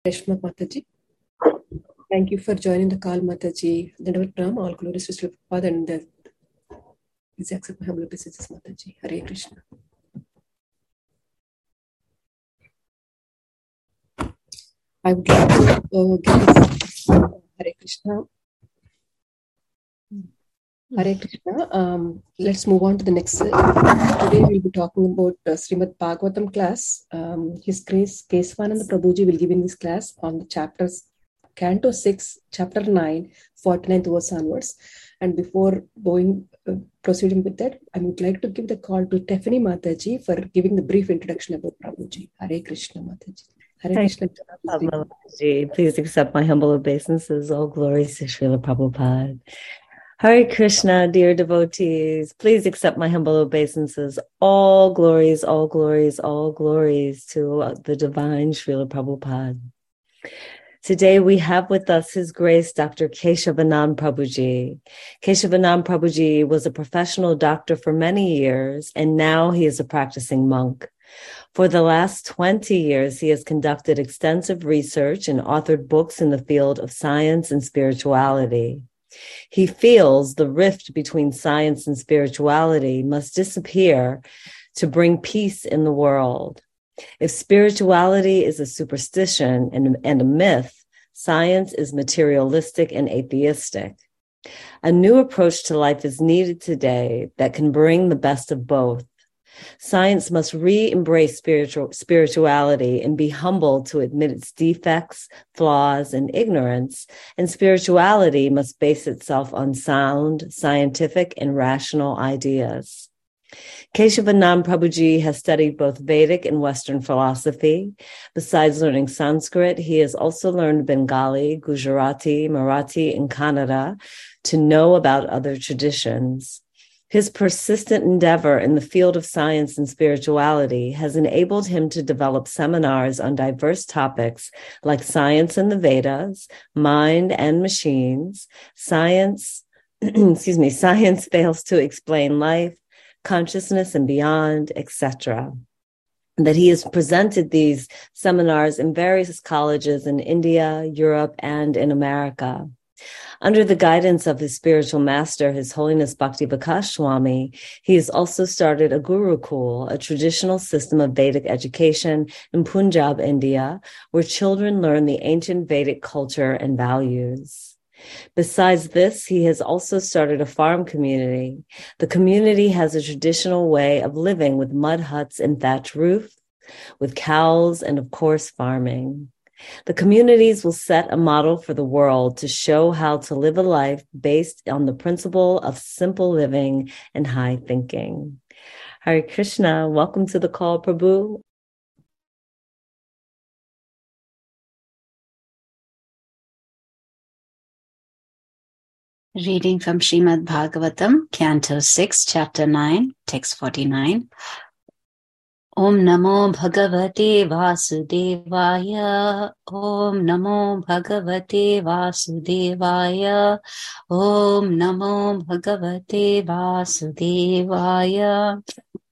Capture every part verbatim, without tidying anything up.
Reshma Mataji. Thank you for joining the call, Mataji. The Pram, all glories to Sri Prabhupada and the please accept my humble obeisances, Mataji. Hare Krishna. I would like to uh, give Hare Krishna. Hare Krishna. Um, let's move on to the next. Uh, today we'll be talking about uh, Srimad Bhagavatam class. Um, His Grace Kesvananda Prabhuji will give in this class on the chapters Canto six, Chapter nine, forty-ninth verse onwards. And before going uh, proceeding with that, I would like to give the call to Tiffany Mataji for giving the brief introduction about Prabhuji. Hare Krishna Mataji. Hare Thank Krishna. you, Mataji. Please accept my humble obeisances. All glories to Srila Prabhupada. Hare Krishna, dear devotees. Please accept my humble obeisances. All glories, all glories, all glories to the divine Srila Prabhupada. Today we have with us His Grace Doctor Keshavanand Prabhuji. Keshavanand Prabhuji was a professional doctor for many years, and now he is a practicing monk. For the last twenty years, he has conducted extensive research and authored books in the field of science and spirituality. He feels the rift between science and spirituality must disappear to bring peace in the world. If spirituality is a superstition and, and a myth, science is materialistic and atheistic. A new approach to life is needed today that can bring the best of both. Science must re-embrace spiritual, spirituality and be humble to admit its defects, flaws, and ignorance, and spirituality must base itself on sound, scientific, and rational ideas. Keshavanand Prabhuji has studied both Vedic and Western philosophy. Besides learning Sanskrit, he has also learned Bengali, Gujarati, Marathi, and Kannada to know about other traditions. His persistent endeavor in the field of science and spirituality has enabled him to develop seminars on diverse topics like science and the Vedas, mind and machines, science, excuse me, science fails to explain life, consciousness and beyond, et cetera. That he has presented these seminars in various colleges in India, Europe, and in America. Under the guidance of his spiritual master, His Holiness Bhakti Vikas Swami, he has also started a Gurukul, a traditional system of Vedic education in Punjab, India, where children learn the ancient Vedic culture and values. Besides this, he has also started a farm community. The community has a traditional way of living with mud huts and thatch roofs, with cows, and of course, farming. The communities will set a model for the world to show how to live a life based on the principle of simple living and high thinking. Hare Krishna, welcome to the call, Prabhu. Reading from Srimad Bhagavatam, Canto six, Chapter nine, Text forty-nine. Om Namo Bhagavate Vasudevaya. Om Namo Bhagavate Vasudevaya. Om Namo Bhagavate Vasudevaya.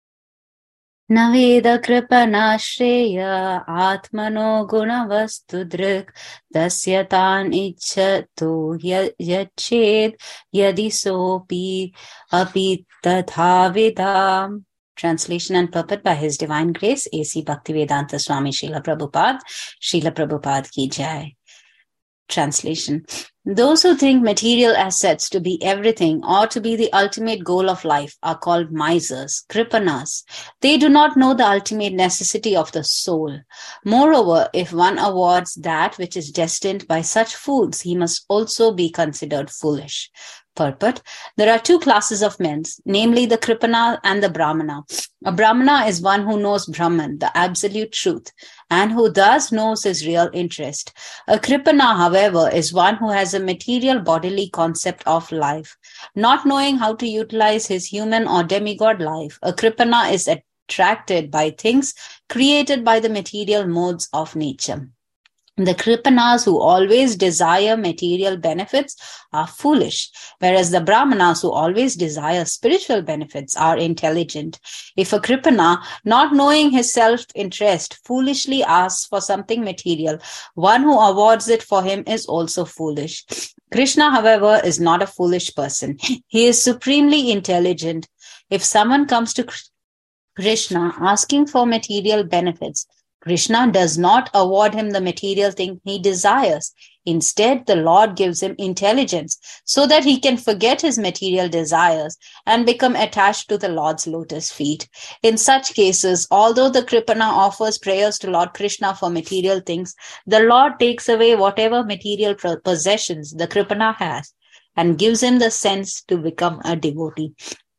Naveda kripana shreya atmano gunavastudrik dasyatan ichchato yached yadi sopi api tathavidam. Translation and purport by His Divine Grace, A C Bhaktivedanta Swami Srila Prabhupada, Srila Prabhupada Ki Jai. Translation. Those who think material assets to be everything or to be the ultimate goal of life are called misers, kripanas. They do not know the ultimate necessity of the soul. Moreover, if one awards that which is destined by such fools, he must also be considered foolish. Purport. There are two classes of men, namely the Kripana and the Brahmana. A Brahmana is one who knows Brahman, the absolute truth, and who thus knows his real interest. A Kripana, however, is one who has a material bodily concept of life. Not knowing how to utilize his human or demigod life, a Kripana is attracted by things created by the material modes of nature. The Kripanas who always desire material benefits are foolish, whereas the Brahmanas who always desire spiritual benefits are intelligent. If a Kripana, not knowing his self-interest, foolishly asks for something material, one who awards it for him is also foolish. Krishna, however, is not a foolish person. He is supremely intelligent. If someone comes to Krishna asking for material benefits, Krishna does not award him the material thing he desires. Instead, the Lord gives him intelligence so that he can forget his material desires and become attached to the Lord's lotus feet. In such cases, although the Kripana offers prayers to Lord Krishna for material things, the Lord takes away whatever material possessions the Kripana has and gives him the sense to become a devotee.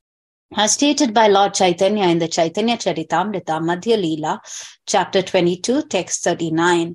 As stated by Lord Chaitanya in the Chaitanya Charitamrita, Madhya Leela, chapter twenty-two, text thirty-nine.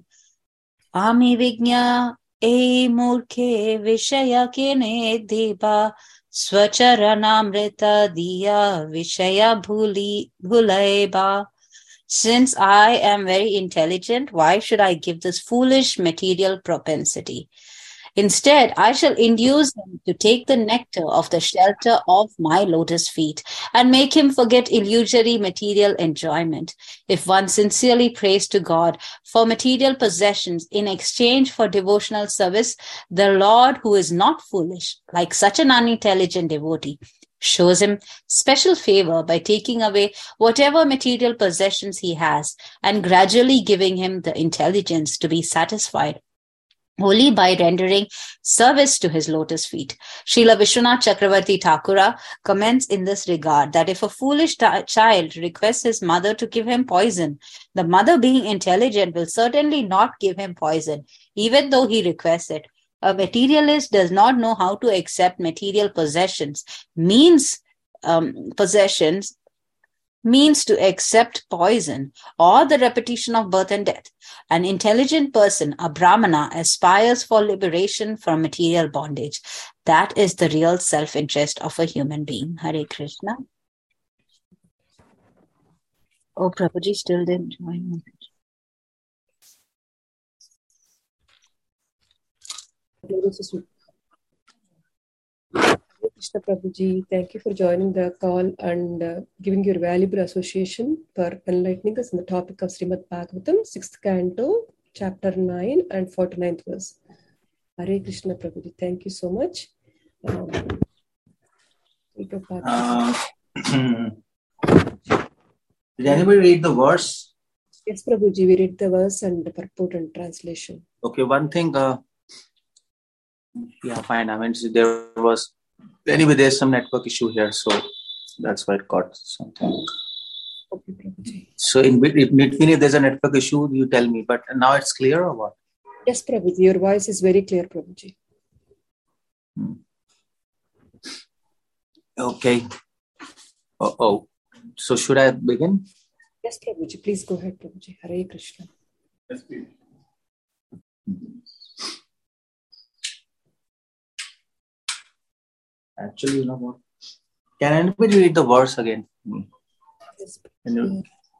Ami vignya e murkhe vishaya kene deba swacharanamrita diya vishaya bhuli bhulaiba. Since I am very intelligent, why should I give this foolish material propensity? Instead, I shall induce him to take the nectar of the shelter of my lotus feet and make him forget illusory material enjoyment. If one sincerely prays to God for material possessions in exchange for devotional service, the Lord, who is not foolish, like such an unintelligent devotee, shows him special favor by taking away whatever material possessions he has and gradually giving him the intelligence to be satisfied only by rendering service to his lotus feet. Srila Vishwanath Chakravarti Thakura comments in this regard that if a foolish t- child requests his mother to give him poison, the mother, being intelligent, will certainly not give him poison, even though he requests it. A materialist does not know how to accept material possessions, means um, possessions, means to accept poison or the repetition of birth and death. An intelligent person, a Brahmana, aspires for liberation from material bondage. That is the real self-interest of a human being. Hare Krishna. Oh, Prabhuji still didn't join. Krishna Prabhuji, thank you for joining the call and uh, giving your valuable association for enlightening us on the topic of Srimad Bhagavatam, sixth canto, chapter nine and forty-ninth verse. Hare Krishna Prabhuji, thank you so much. Um, uh, did anybody read the verse? Yes, Prabhuji, we read the verse and the purport and translation. Okay, one thing, uh, yeah, fine. I mean, there was, anyway, there's some network issue here, so that's why it got something. Okay, Prabhuji. So, in between, if there's a network issue, you tell me, but now it's clear or what? Yes, Prabhuji, your voice is very clear, Prabhuji. Hmm. Okay. Oh, oh, so should I begin? Yes, Prabhuji, please go ahead, Prabhuji. Hare Krishna. Yes, please. Actually, you know what? Can anybody read the verse again? Yes, Can you?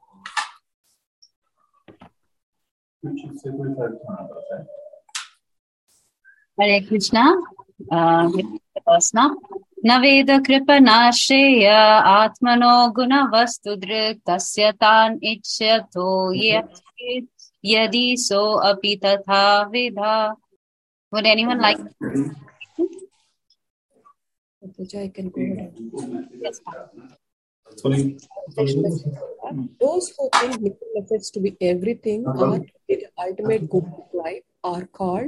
Hare Krishna. Uh, the verse now. Naveda kripana shreya atmano guna vastu drik tasya tan ichyato yachit yadi so api tatha vidha. Would anyone like to? I can go ahead. Yes, those who think material effects to be everything or the ultimate good of life are called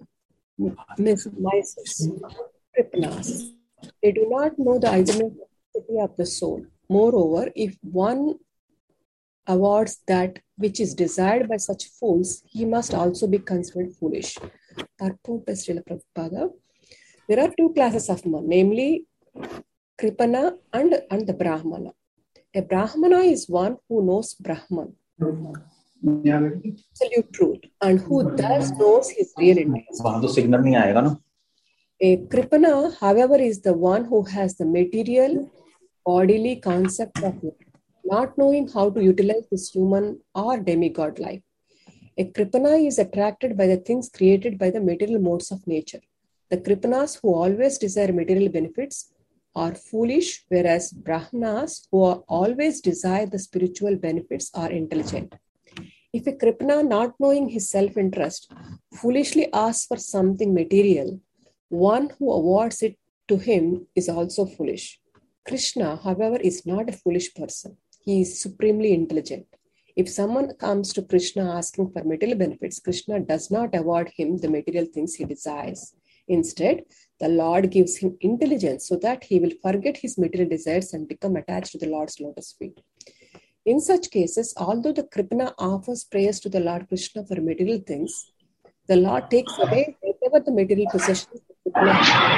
misers, kripanas. They do not know the ultimate necessity of the soul. Moreover, if one awards that which is desired by such fools, he must also be considered foolish. Purport by Srila Prabhupada. There are two classes of men, namely Kripana and, and the Brahmana. A Brahmana is one who knows Brahman, absolute truth, and who thus knows his real intent. A Kripana, however, is the one who has the material, bodily concept of life, not knowing how to utilize this human or demigod life. A Kripana is attracted by the things created by the material modes of nature. The Kripanas who always desire material benefits are foolish, whereas Brahmanas who are always desire the spiritual benefits are intelligent. If a Kripana, not knowing his self-interest, foolishly asks for something material, one who awards it to him is also foolish. Krishna, however, is not a foolish person. He is supremely intelligent. If someone comes to Krishna asking for material benefits, Krishna does not award him the material things he desires. Instead, the Lord gives him intelligence so that he will forget his material desires and become attached to the Lord's lotus feet. In such cases, although the Kripana offers prayers to the Lord Krishna for material things, the Lord takes away whatever the material possessions the Kripana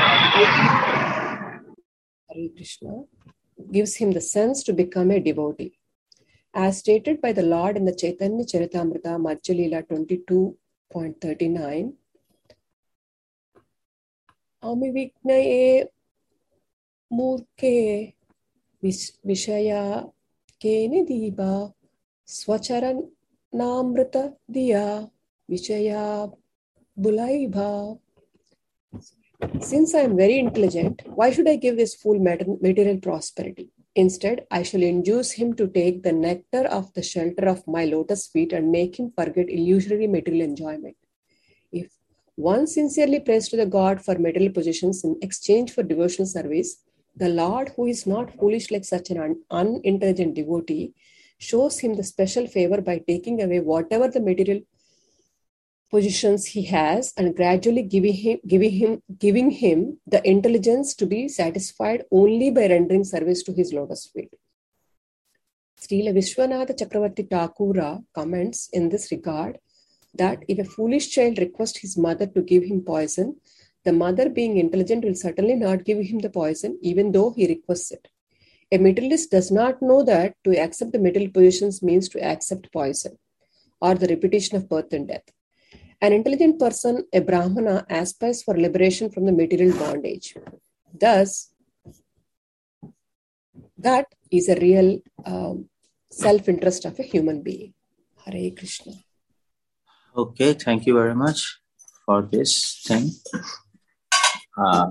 Hare Krishna gives him the sense to become a devotee. As stated by the Lord in the Chaitanya Charitamrita Madhya Leela twenty-two point thirty-nine, Amivignaye Murke Vishaya Kene Diba Swacharan Namrita Diya Vishaya Bulaiba. Since I am very intelligent, why should I give this fool material prosperity? Instead, I shall induce him to take the nectar of the shelter of my lotus feet and make him forget illusory material enjoyment. If one sincerely prays to the God for material possessions in exchange for devotional service, the Lord, who is not foolish like such an un- unintelligent devotee, shows him the special favor by taking away whatever the material positions he has and gradually giving him, giving him, giving him the intelligence to be satisfied only by rendering service to his lotus feet. Srila Vishwanatha Chakravarti Thakura comments in this regard that if a foolish child requests his mother to give him poison, the mother, being intelligent, will certainly not give him the poison even though he requests it. A materialist does not know that to accept the material positions means to accept poison or the repetition of birth and death. An intelligent person, a Brahmana, aspires for liberation from the material bondage. Thus, that is a real um, self-interest of a human being. Hare Krishna. Okay, thank you very much for this thing. Uh,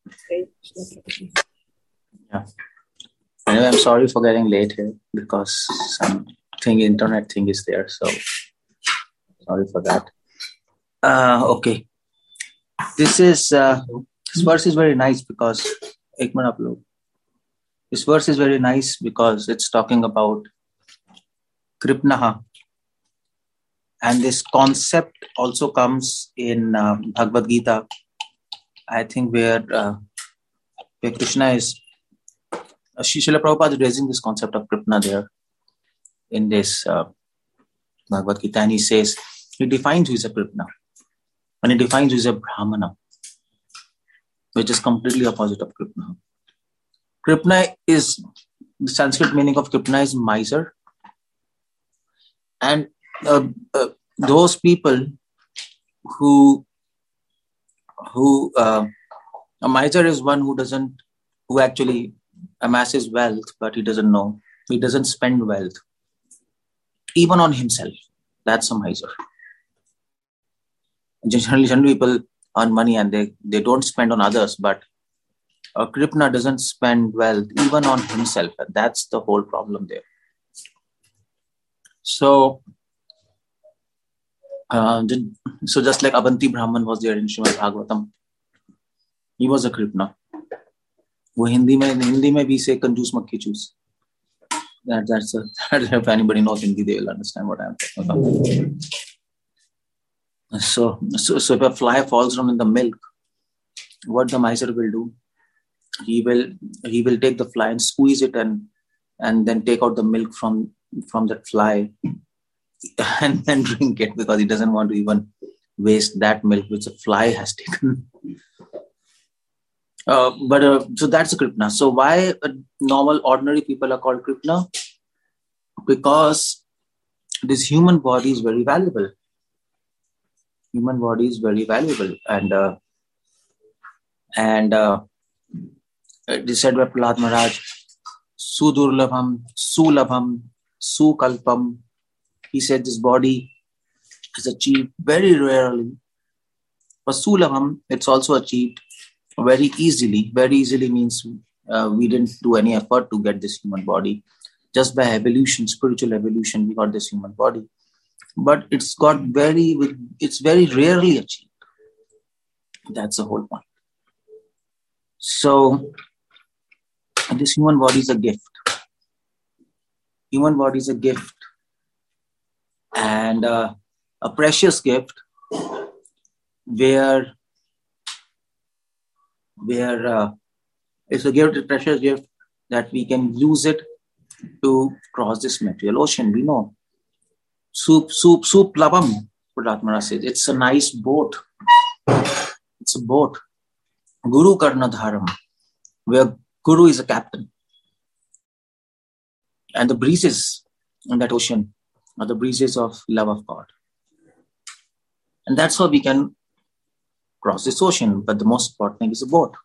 yeah. Anyway, I'm sorry for getting late here because something internet thing is there. So sorry for that. Uh, okay, this is uh, this verse is very nice because ek minute upload. This verse is very nice because it's talking about Kripnaha, and this concept also comes in uh, Bhagavad Gita. I think where uh, where Krishna is, uh, Srila Prabhupada is raising this concept of Kripna there in this uh, Bhagavad Gita, and he says he defines who is a Kripna. And he defines who is a Brahmana, which is completely opposite of Kripna. Kripna is, the Sanskrit meaning of Kripna is miser. And uh, uh, those people who, who uh, a miser is one who doesn't, who actually amasses wealth, but he doesn't know. He doesn't spend wealth, even on himself. That's a miser. Generally, generally people earn money and they, they don't spend on others, but a Kripna doesn't spend wealth even on himself. And that's the whole problem there. So, uh, so just like Avanti Brahman was there in Srimad Bhagavatam, he was a Kripna. वो हिंदी में हिंदी में भी say कंजूस मक्खी चूस. That that's a, that if anybody knows Hindi, they will understand what I'm talking about. So, so, so if a fly falls down in the milk, what the miser will do? He will he will take the fly and squeeze it and and then take out the milk from from that fly and then drink it because he doesn't want to even waste that milk which the fly has taken. Uh, but uh, so that's a Kripna. So why uh, normal ordinary people are called Kripna? Because this human body is very valuable. Human body is very valuable, and uh, and uh, it is said by Prahlad Maharaj, Sudurlabham, Sulabham, Sukalpam. He said this body is achieved very rarely. For Sulabham, it's also achieved very easily. Very easily means uh, we didn't do any effort to get this human body. Just by evolution, spiritual evolution, we got this human body. But it's got very, it's very rarely achieved. That's the whole point. So, this human body is a gift. Human body is a gift. And uh, a precious gift where, where uh, it's a gift, a precious gift that we can use it to cross this material ocean. We know. Soup, soup, soup, labam, Pradatmara says. It's a nice boat. It's a boat. Guru Karna Dharam, where Guru is a captain. And the breezes in that ocean are the breezes of love of God. And that's how we can cross this ocean. But the most important thing is a boat.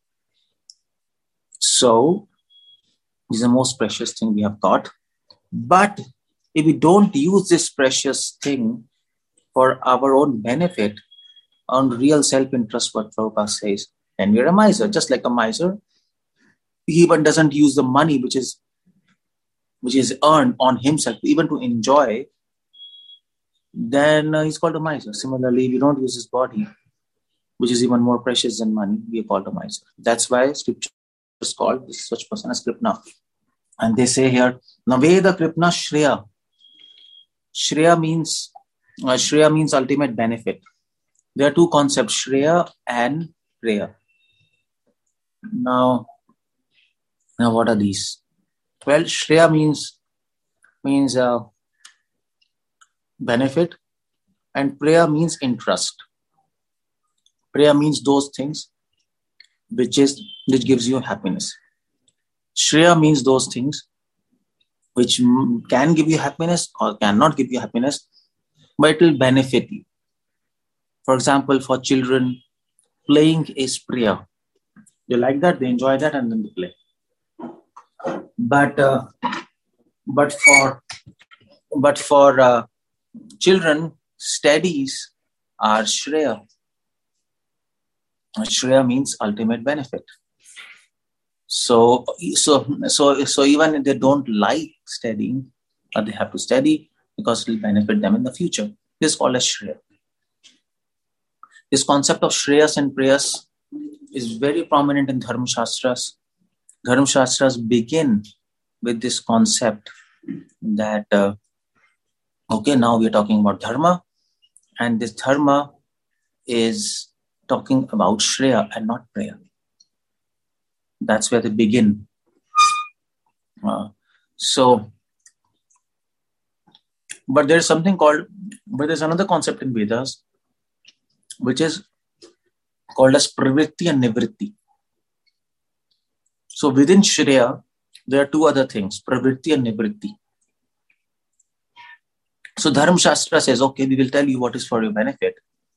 So, this is the most precious thing we have got. But if we don't use this precious thing for our own benefit, on real self-interest, what Prabhupada says, and we're a miser, just like a miser. He even doesn't use the money which is which is earned on himself, even to enjoy, then uh, he's called a miser. Similarly, if you don't use his body, which is even more precious than money, we are called a miser. That's why scripture is called this such person as Kripna. And they say here, Naveda Kripna Shreya. Shreya means, uh, Shreya means ultimate benefit. There are two concepts, Shreya and Preya. Now, now what are these? Well, Shreya means, means uh, benefit, and Preya means interest. Preya means those things which is which gives you happiness. Shreya means those things which can give you happiness or cannot give you happiness, but it will benefit you. For example, for children, playing is Preya. They like that, they enjoy that, and then they play. But uh, but for but for uh, children, studies are Shreya. Shreya means ultimate benefit. So so so so even if they don't like studying, but they have to study because it will benefit them in the future. This is called as Shreya. This concept of Shreyas and Preyas is very prominent in Dharma Shastras. Dharma Shastras begin with this concept that, uh, okay, now we are talking about Dharma, and this Dharma is talking about Shreya and not Preya. That's where they begin. Uh, so, but there's something called, but there's another concept in Vedas, which is called as Pravritti and Nivritti. So within Shreya, there are two other things, Pravritti and Nivritti. So Dharma Shastra says, okay, we will tell you what is for your benefit.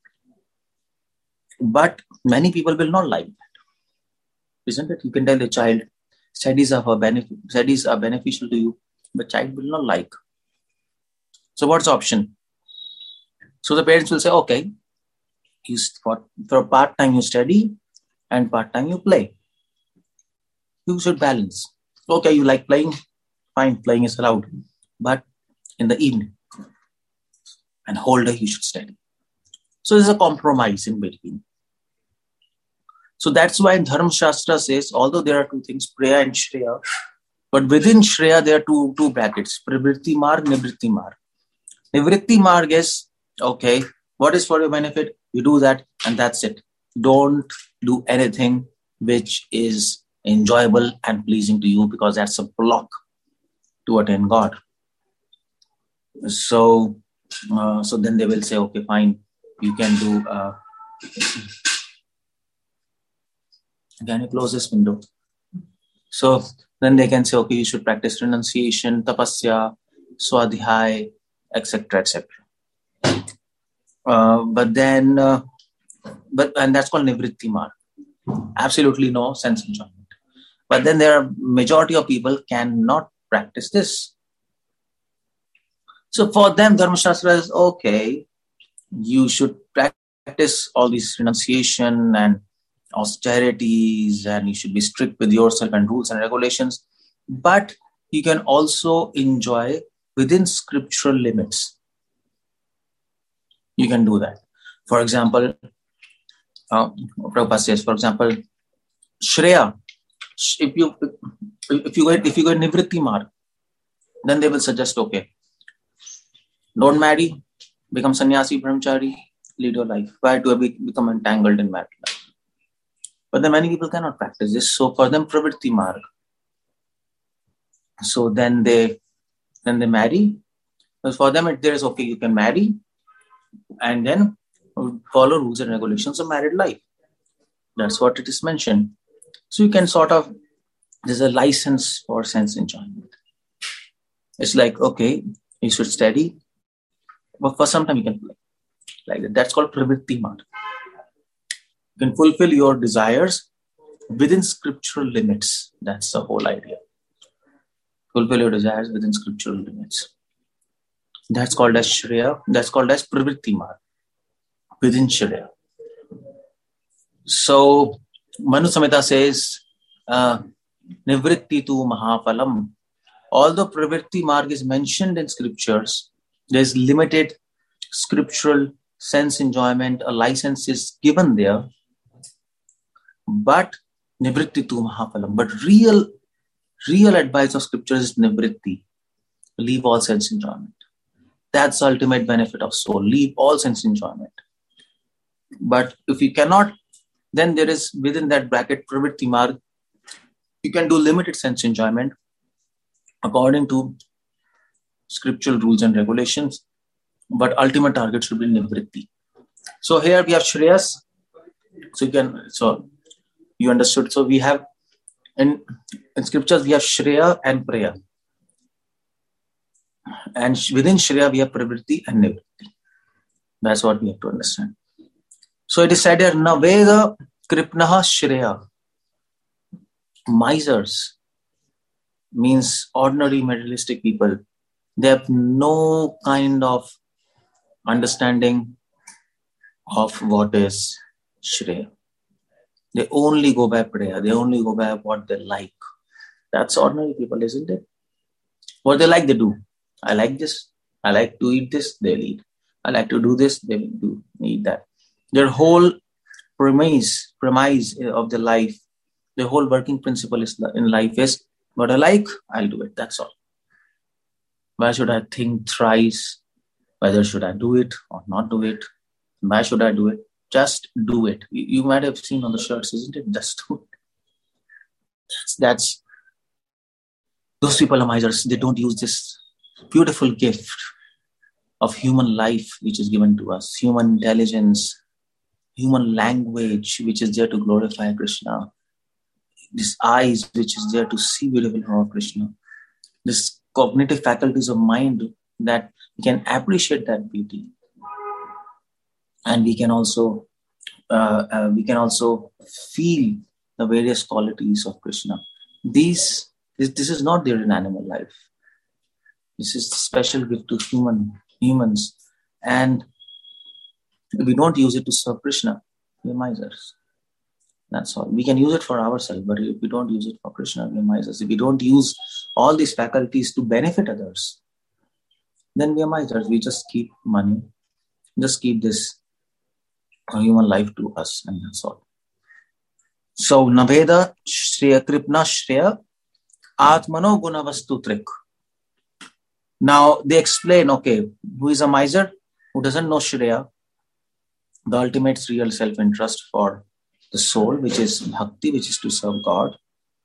But many people will not like that. Isn't it? You can tell a child, studies are for benefit, studies are beneficial to you, but child will not like. So what's the option? So the parents will say, okay, you for, for part-time you study and part-time you play. You should balance. Okay, you like playing? Fine, playing is allowed. But in the evening and whole day you should study. So there's a compromise in between. So that's why Dharma Shastra says, although there are two things, Preya and Shreya, but within Shreya there are two, two brackets, Pravritti Marg, Nivritti Marg. Nivritti Marg is, okay, what is for your benefit? You do that and that's it. Don't do anything which is enjoyable and pleasing to you, because that's a block to attain God. So, uh, so then they will say, okay, fine, you can do... Uh, Can you close this window? So then they can say, okay, you should practice renunciation, tapasya, swadhyay, et cetera, et cetera. Uh, but then, uh, but and that's called nivritti marg. Absolutely no sense enjoyment. But then there are majority of people cannot practice this. So for them, Dharma Shastra is okay. you should practice all these renunciation and austerities, and you should be strict with yourself and rules and regulations. But you can also enjoy within scriptural limits. You can do that. For example, uh, Prabhupada says, for example, Shreya, if you if you go if you go Nivritti Marg, then they will suggest, okay, don't marry, become sannyasi, brahmachari, lead your life. Why do I become entangled in marriage life? But then many people cannot practice this, so for them, Pravritti Marg. So then they then they marry. So for them, it there is okay, you can marry and then follow rules and regulations of married life. That's what it is mentioned. So you can sort of, there's a license for sense enjoyment. It's like, okay, you should study, but for some time you can play. Like that. That's called Pravritti Marg. You can fulfill your desires within scriptural limits. That's the whole idea. Fulfill your desires within scriptural limits. That's called as Shreya. That's called as Pravritti Marg. Within Shreya. So, Manu Samhita says, uh, Nivritti tu Mahapalam. Although Pravritti Marg is mentioned in scriptures, there is limited scriptural sense enjoyment. A license is given there. But Nivritti tu Mahapalam. But real, real advice of scriptures is Nivritti. Leave all sense enjoyment. That's the ultimate benefit of soul. Leave all sense enjoyment. But if you cannot, then there is within that bracket Pravritti Marg. You can do limited sense enjoyment according to scriptural rules and regulations. But ultimate target should be Nivritti. So here we have Shreyas. So you can, so you understood. So we have in, in scriptures we have Shreya and Preya. And within Shreya we have Pravritti and Nivritti. That's what we have to understand. So it is said here, Naveda Kripnaha Shreya. Misers means ordinary materialistic people. They have no kind of understanding of what is Shreya. They only go by prayer. They only go by what they like. That's ordinary people, isn't it? What they like, they do. I like this. I like to eat this. They'll eat. I like to do this. They will do eat that. Their whole premise, premise of the life, the whole working principle is in life is what I like, I'll do it. That's all. Why should I think thrice? Whether should I do it or not do it? Why should I do it? Just do it. You, you might have seen on the shirts, isn't it? Just do it. That's, that's those people are misers. They don't use this beautiful gift of human life which is given to us, human intelligence, human language which is there to glorify Krishna, this eyes which is there to see beautiful form of Krishna, this cognitive faculties of mind that we can appreciate that beauty, and we can also uh, uh, we can also feel the various qualities of Krishna. These this, this is not there in animal life. This is a special gift to human humans, and if we don't use it to serve Krishna, we're misers. That's all. We can use it for ourselves, but if we don't use it for Krishna, we're misers. If we don't use all these faculties to benefit others, then we are misers. We just keep money, just keep this human life to us, and that's all. So, Naveda Shreya Kripna Shreya Atmano Gunavastu Trik. Now, they explain, okay, who is a miser? Who doesn't know Shreya, the ultimate real self-interest for the soul, which is bhakti, which is to serve God.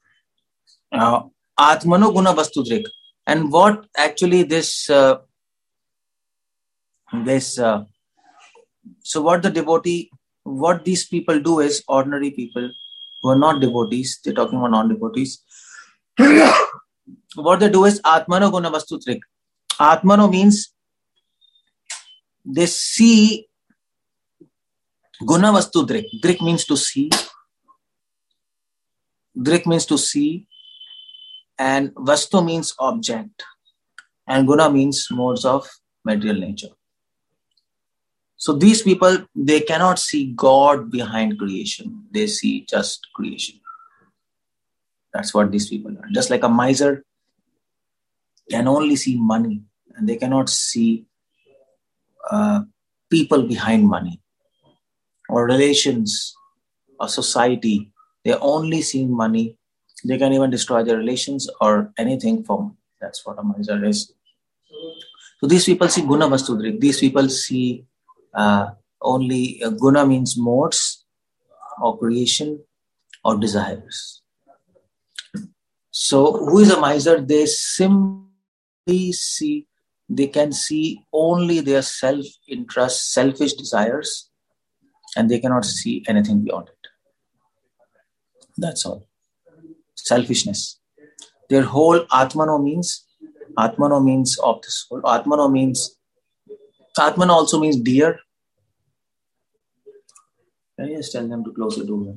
Uh, Atmano Guna Vastudrik. And what actually this, uh, this, uh, so what the devotee, what these people do is, ordinary people who are not devotees, they're talking about non-devotees. What they do is Atmano Guna Vastudrik. Atmano means they see. Guna vastu drik. Drik means to see. Drik means to see. And vastu means object. And guna means modes of material nature. So these people, they cannot see God behind creation. They see just creation. That's what these people are. Just like a miser can only see money, and they cannot see uh, people behind money or relations or society. They only see money. They can even destroy their relations or anything from. That's what a miser is. So these people see guna vastudrik. These people see uh, only uh, guna means modes or creation or desires. So who is a miser? They simply see, they can see only their self-interest, selfish desires, and they cannot see anything beyond it. That's all. Selfishness. Their whole Atmano means, Atmano means of the soul. Atmano means, Atmano also means dear. Can you just tell them to close the door?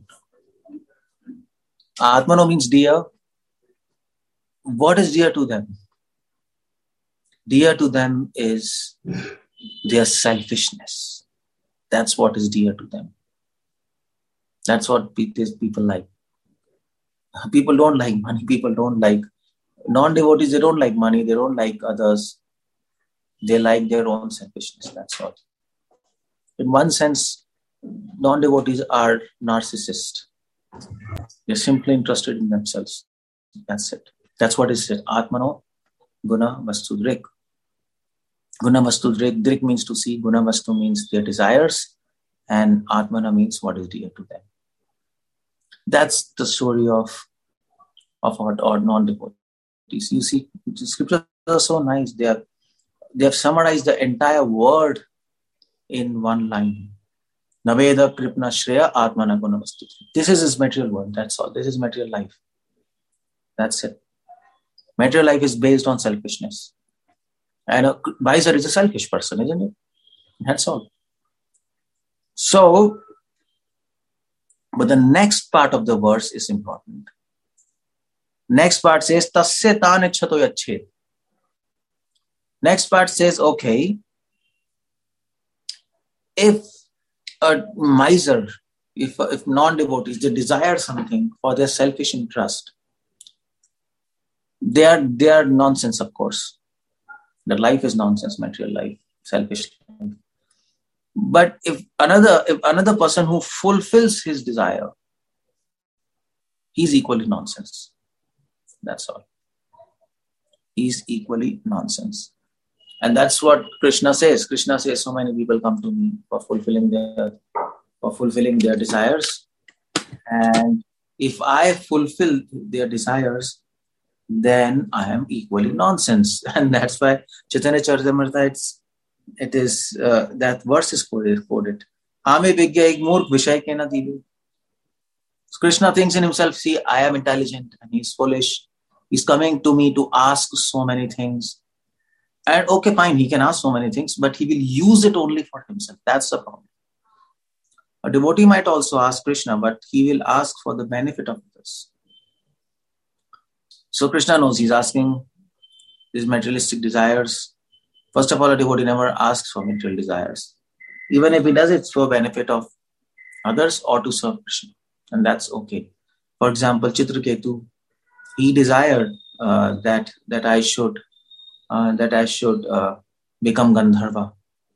Atmano means dear. What is dear to them? Dear to them is their selfishness. That's what is dear to them. That's what people like. People don't like money. People don't like non-devotees. They don't like money. They don't like others. They like their own selfishness. That's all. In one sense, non-devotees are narcissists. They're simply interested in themselves. That's it. That's what is said. Atmano guna vastudrik. Guna vastudrik. Drik means to see. Guna vastu means their desires. And Atmana means what is dear to them. That's the story of, of our, our non-devotees. You see, the scriptures are so nice. They are they have summarized the entire word in one line. Naveda kripna shreya atmana guna vastu. This is his material world. That's all. This is material life. That's it. Material life is based on selfishness. And a miser is a selfish person, isn't it? That's all. So, but the next part of the verse is important. Next part says, Tasya tan ichhato yachet. Next part says, okay, if a miser, if, if non-devotees, they desire something for their selfish interest, they are, they are nonsense, of course. The life is nonsense, material life, selfish life. But if another, if another person who fulfills his desire, he's equally nonsense. That's all. He's equally nonsense. And that's what Krishna says. Krishna says, so many people come to me for fulfilling their, for fulfilling their desires. And if I fulfill their desires, then I am equally nonsense. And that's why Chaitanya Charitamrita, it's It is, uh, that verse is quoted. quoted. Krishna thinks in himself, see, I am intelligent and he's foolish. He's coming to me to ask so many things. And okay, fine, he can ask so many things, but he will use it only for himself. That's the problem. A devotee might also ask Krishna, but he will ask for the benefit of others. So Krishna knows he's asking his materialistic desires. First of all, a devotee never asks for material desires. Even if he does it for benefit of others or to serve Krishna. And that's okay. For example, Chitraketu, he desired uh, that that I should uh, that I should uh, become Gandharva,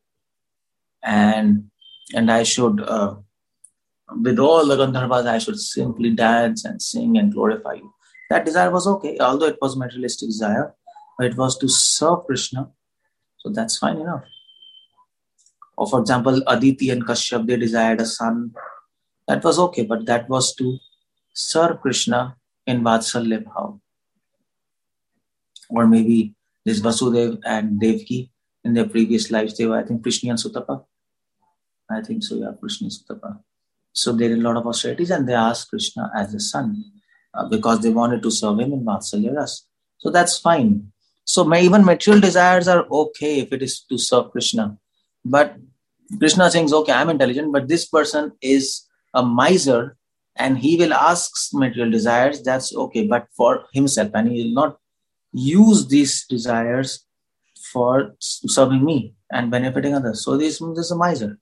and and I should uh, with all the Gandharvas I should simply dance and sing and glorify you. That desire was okay, although it was materialistic desire, but it was to serve Krishna. So that's fine enough. Or for example, Aditi and Kashyap, they desired a son. That was okay, but that was to serve Krishna in Vatsalya Bhav. Or maybe this Vasudev and Devki, in their previous lives, they were, I think, Krishna and Sutapa. I think so, yeah, Krishna and Sutapa. So they did a lot of austerities and they asked Krishna as a son uh, because they wanted to serve him in Vatsalya Ras. So that's fine. So even material desires are okay if it is to serve Krishna. But Krishna thinks, okay, I'm intelligent, but this person is a miser and he will ask material desires. That's okay, but for himself, and he will not use these desires for serving me. and benefiting others. So this, this is a miser.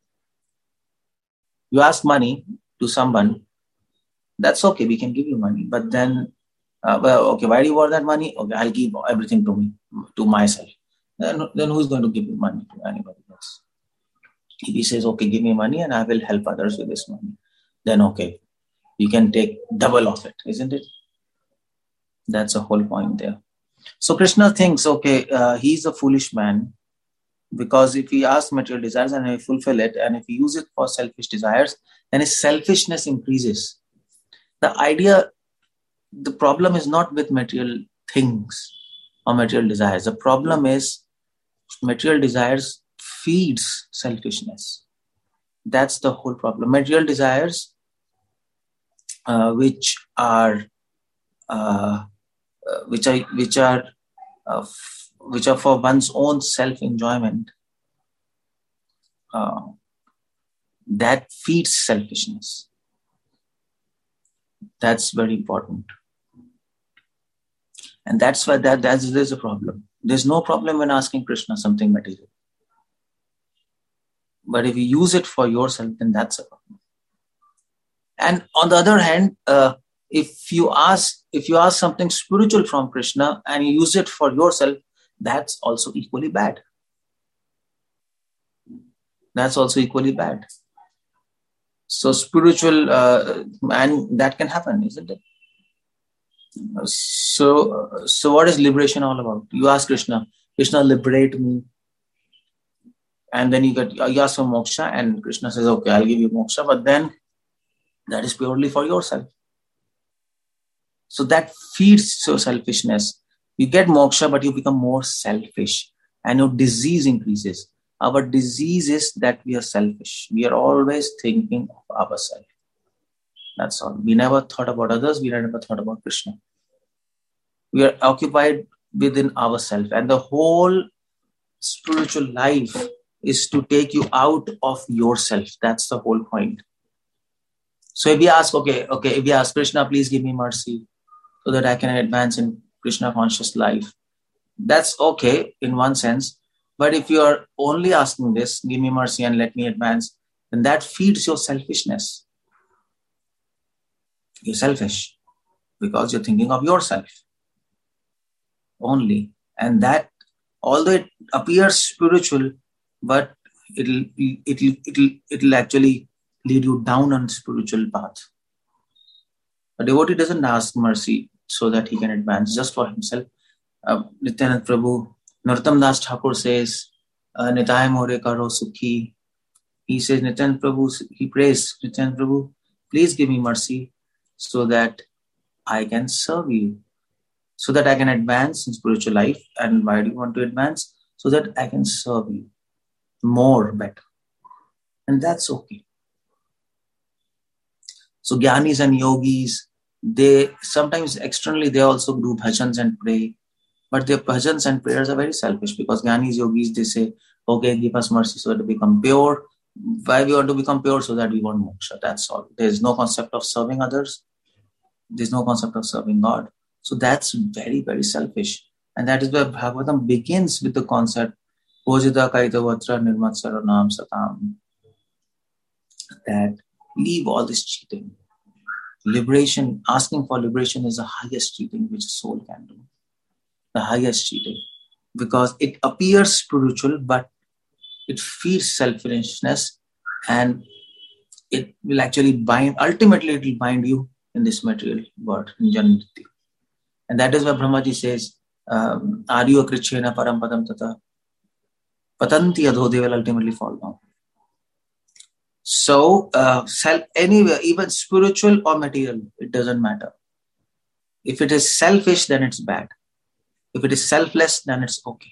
You ask money to someone, that's okay, we can give you money. But then, uh, well, okay, why do you want that money? Okay, I'll give everything to me, to myself. Then, then who's going to give you money to anybody else? If he says, okay, give me money and I will help others with this money, then okay, you can take double of it, isn't it? That's the whole point there. So Krishna thinks, okay, uh, he's a foolish man, because if he asks material desires and he fulfill it, and if he use it for selfish desires, then his selfishness increases. The idea, the problem is not with material things or material desires. The problem is material desires feeds selfishness. That's the whole problem. Material desires, uh, which are, uh, uh, which are, which are, uh, f- which are for one's own self-enjoyment, uh, that feeds selfishness. That's very important. And that's why that, that's, there's a problem. There's no problem when asking Krishna something material. But if you use it for yourself, then that's a problem. And on the other hand, uh, if you ask, if you ask something spiritual from Krishna and you use it for yourself, that's also equally bad. That's also equally bad. So spiritual, uh, and that can happen, isn't it? So, so what is liberation all about? You ask Krishna, Krishna, liberate me. And then you get, you ask for moksha, and Krishna says, okay, I'll give you moksha, but then that is purely for yourself. So that feeds your selfishness. You get moksha, but you become more selfish, and your disease increases. Our disease is that we are selfish. We are always thinking of ourselves. That's all. We never thought about others. We never thought about Krishna. We are occupied within ourselves. And the whole spiritual life is to take you out of yourself. That's the whole point. So if we ask, okay, okay, if we ask Krishna, please give me mercy so that I can advance in Krishna conscious life. That's okay in one sense. But if you are only asking this, give me mercy and let me advance, then that feeds your selfishness. You're selfish because you're thinking of yourself only. And that, although it appears spiritual, but it'll it'll it'll it'll actually lead you down on spiritual path. A devotee doesn't ask mercy so that he can advance just for himself. Uh, Nityanand Prabhu, Narottam Das Thakur says, Nitai more karo sukhi. He says, Nityanand Prabhu, he prays, Nityanand Prabhu, please give me mercy so that I can serve you, so that I can advance in spiritual life. And why do you want to advance? So that I can serve you more better. And that's okay. So Gyanis and Yogis, they sometimes externally they also do bhajans and pray. But their bhajans and prayers are very selfish, because Gyanis, Yogis, they say, okay, give us mercy so that we become pure. Why we want to become pure? So that we want moksha. That's all. There's no concept of serving others. There's no concept of serving God. So that's very, very selfish. And that is where Bhagavatam begins with the concept, Bhojita Kaita Vatra Nirmat Saranam Satam. That leave all this cheating. Liberation, asking for liberation is the highest cheating which a soul can do. The highest cheating. Because it appears spiritual, but it feeds selfishness, and it will actually bind, ultimately it will bind you in this material world, in Janmati. And that is why Brahmaji says, um, Aryo Krichena Parampadam Tata Patanti Adho, they will ultimately fall down. So, uh, self, anywhere, even spiritual or material, it doesn't matter. If it is selfish, then it's bad. If it is selfless, then it's okay.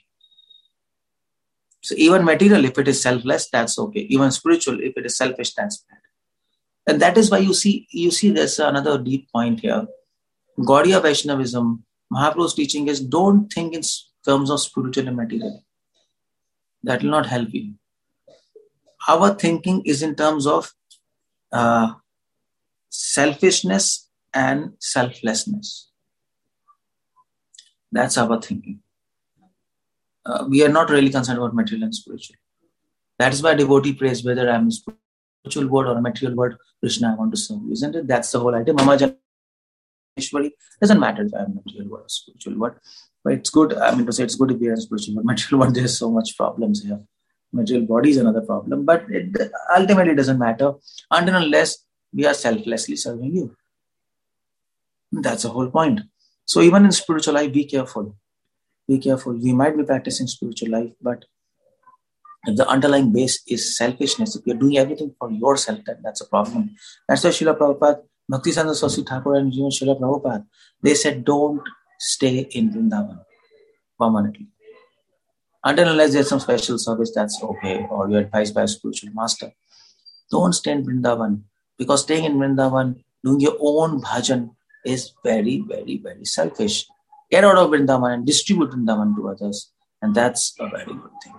So even material, if it is selfless, that's okay. Even spiritual, if it is selfish, that's bad. And that is why you see, you see there's another deep point here. Gaudiya Vaishnavism, Mahaprabhu's teaching is, don't think in terms of spiritual and material. That will not help you. Our thinking is in terms of uh, selfishness and selflessness. That's our thinking. uh, we are not really concerned about material and spiritual. That is why devotee prays whether I am a spiritual word or a material word, Krishna, I want to serve you, isn't it? That's the whole idea. Mama Janeshwari, doesn't matter if I am a material word or spiritual word. But it's good, I mean to say it's good if we are a spiritual word. Material word, there's so much problems here. Material body is another problem. But it ultimately doesn't matter until and unless we are selflessly serving you. That's the whole point. So even in spiritual life, be careful. Be careful. We might be practicing spiritual life, but if the underlying base is selfishness, if you're doing everything for yourself, then that's a problem. That's why Srila Prabhupada, Bhaktisiddhanta Saraswati Thakur and even Srila Prabhupada, they said, don't stay in Vrindavan permanently. Until unless there's some special service, that's okay, or you're advised by a spiritual master. Don't stay in Vrindavan, because staying in Vrindavan, doing your own bhajan is very, very, very selfish. Get out of Vrindavan and distribute Vrindavan to others. And that's a very good thing.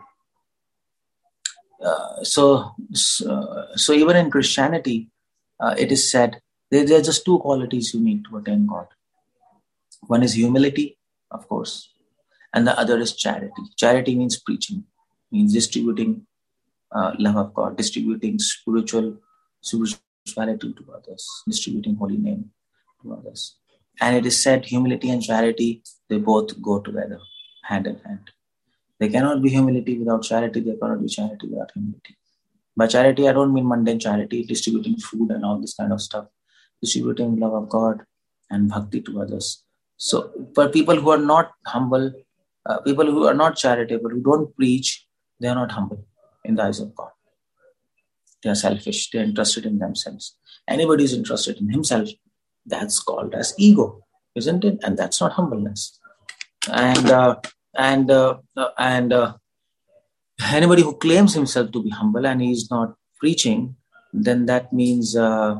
Uh, so, so, so even in Christianity, uh, it is said there, there are just two qualities you need to attain God. One is humility, of course, and the other is charity. Charity means preaching, means distributing uh, love of God, distributing spiritual spirituality to others, distributing holy name to others. And it is said humility and charity, they both go together, hand in hand. There cannot be humility without charity. There cannot be charity without humility. By charity, I don't mean mundane charity, distributing food and all this kind of stuff. Distributing love of God and bhakti to others. So for people who are not humble, uh, people who are not charitable, who don't preach, they are not humble in the eyes of God. They are selfish. They are interested in themselves. Anybody who is interested in himself, that's called as ego, isn't it? And that's not humbleness. And uh, and uh, uh, and uh, anybody who claims himself to be humble and he is not preaching, then that means uh,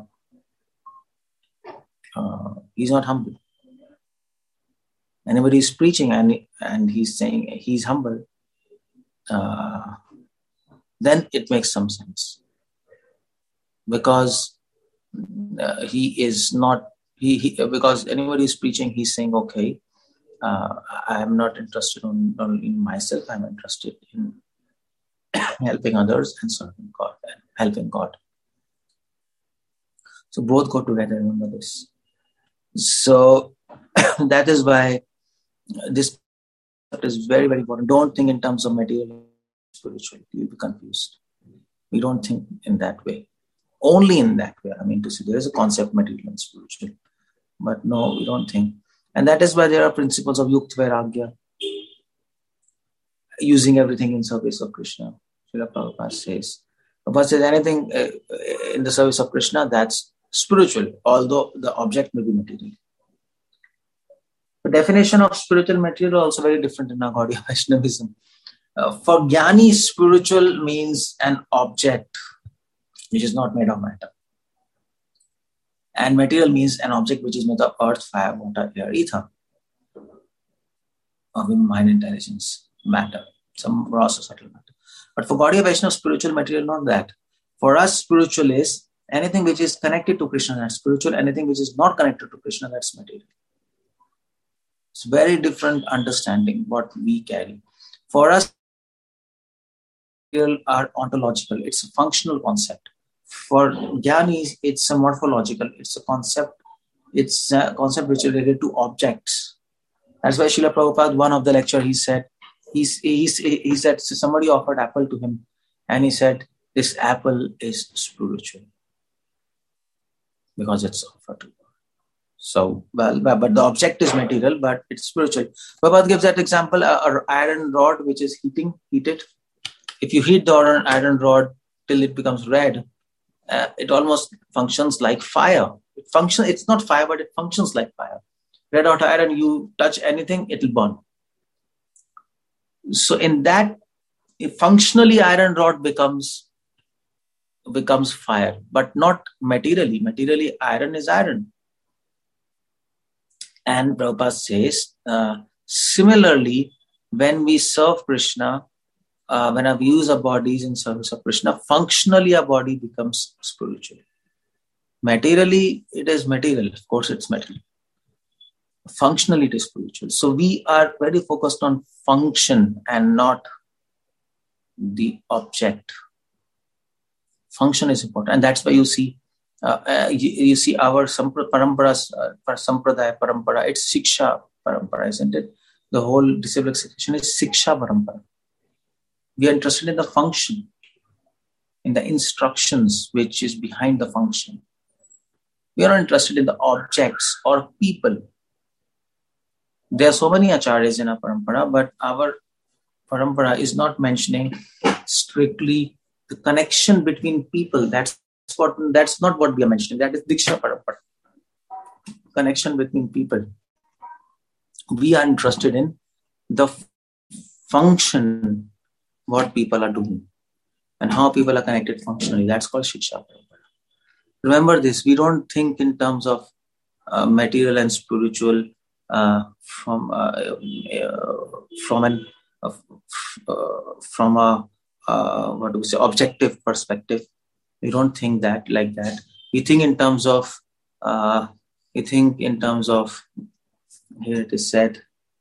uh, he's not humble. Anybody is preaching and and he's saying he's humble, uh, then it makes some sense, because uh, he is not he, he because anybody is preaching, he's saying, okay, uh, I am not interested in, only in myself. I'm interested in helping others and serving God and helping God. So both go together. Remember this. So that is why this is very, very important. Don't think in terms of material and spiritual. You'll be confused. We don't think in that way. Only in that way. I mean to say, there is a concept material and spiritual. But no, we don't think. And that is why there are principles of Yukta Vairagya. Using everything in service of Krishna. Srila Prabhupada says. Prabhupada says anything in the service of Krishna, that's spiritual, although the object may be material. The definition of spiritual material is also very different in our Gaudiya Vaishnavism. Uh, for Jnani, spiritual means an object which is not made of matter. And material means an object which is made of earth, fire, water, air, ether. Or mind, intelligence, matter, some gross or subtle matter. But for Gaudiya Vaishnava, spiritual material, not that. For us, spiritual is anything which is connected to Krishna, that's spiritual. Anything which is not connected to Krishna, that's material. It's very different understanding what we carry. For us, are ontological. It's a functional concept. For Jnanis, it's a morphological. It's a concept. It's a concept which is related to objects. That's why Srila Prabhupada, one of the lecture, he said, he's, he's, he said, so somebody offered apple to him, and he said, this apple is spiritual because it's offered to God. So, well, but the object is material, but it's spiritual. Prabhupada gives that example, an iron rod which is heating, heated. If you heat the iron rod till it becomes red, uh, it almost functions like fire. It function, it's not fire, but it functions like fire. Red hot iron, you touch anything, it will burn. So in that, if functionally iron rod becomes, becomes fire, but not materially. Materially, iron is iron. And Prabhupada says, uh, similarly, when we serve Krishna, uh, when we use our bodies in service of Krishna, functionally our body becomes spiritual. Materially, it is material. Of course, it's material. Functionally, it is spiritual. So we are very focused on function and not the object. Function is important, and that's why you see, uh, uh, you, you see our sampra- paramparas, uh, sampradaya parampara. It's siksha parampara, isn't it? The whole disciplic succession is siksha parampara. We are interested in the function, in the instructions which is behind the function. We are not interested in the objects or people. There are so many acharyas in our parampara, but our parampara is not mentioning strictly the connection between people. That's what. That's not what we are mentioning. That is Diksha parampara. Connection between people. We are interested in the function, what people are doing, and how people are connected functionally. That's called Shiksha parampara. Remember this. We don't think in terms of uh, material and spiritual uh, from uh, uh, from an uh, from a uh, what do we say objective perspective. We don't think that like that. We think in terms of uh, we think in terms of here it is said.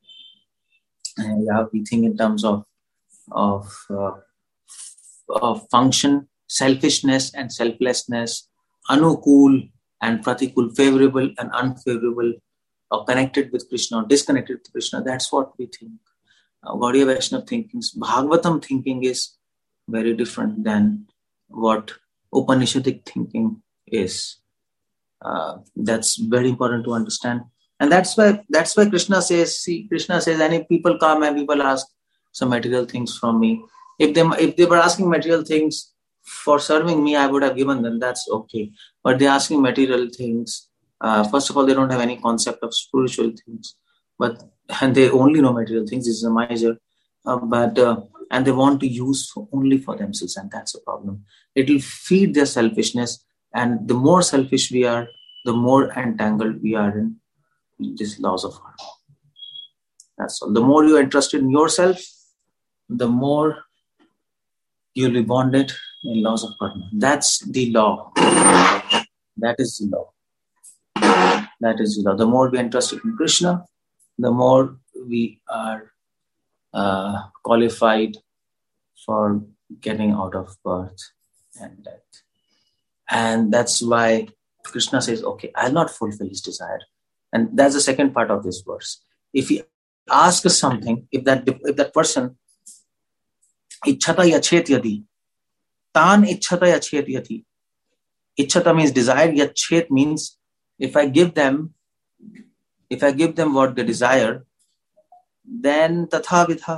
Uh, yeah, we think in terms of of, uh, of function, selfishness and selflessness, anukul and pratikul, favorable and unfavorable, or connected with Krishna or disconnected with Krishna. That's what we think. Uh, Gaudiya Vaishnava thinking, Bhagavatam thinking is very different than what Upanishadic thinking is. Uh, that's very important to understand. And that's why that's why Krishna says, see, Krishna says, any people come and people ask some material things from me. If they if they were asking material things for serving me, I would have given them. That's okay. But they're asking material things. Uh, first of all, they don't have any concept of spiritual things, but and they only know material things. This is a miser, uh, but uh, and they want to use for, only for themselves, and that's a problem. It will feed their selfishness, and the more selfish we are, the more entangled we are in these laws of karma. That's all. The more you are interested in yourself, the more you'll be bonded in laws of karma. That's the law. That is the law. That is the law. The more we are interested in Krishna, the more we are uh, qualified for getting out of birth and death. And that's why Krishna says, okay, I'll not fulfill his desire. And that's the second part of this verse. If he asks something, if that if that person, Ichchata yachet yadi, tan ichchata yachet yadi. Ichchata means desire, yachet means if I give them, if I give them what they desire, then tatha vidha,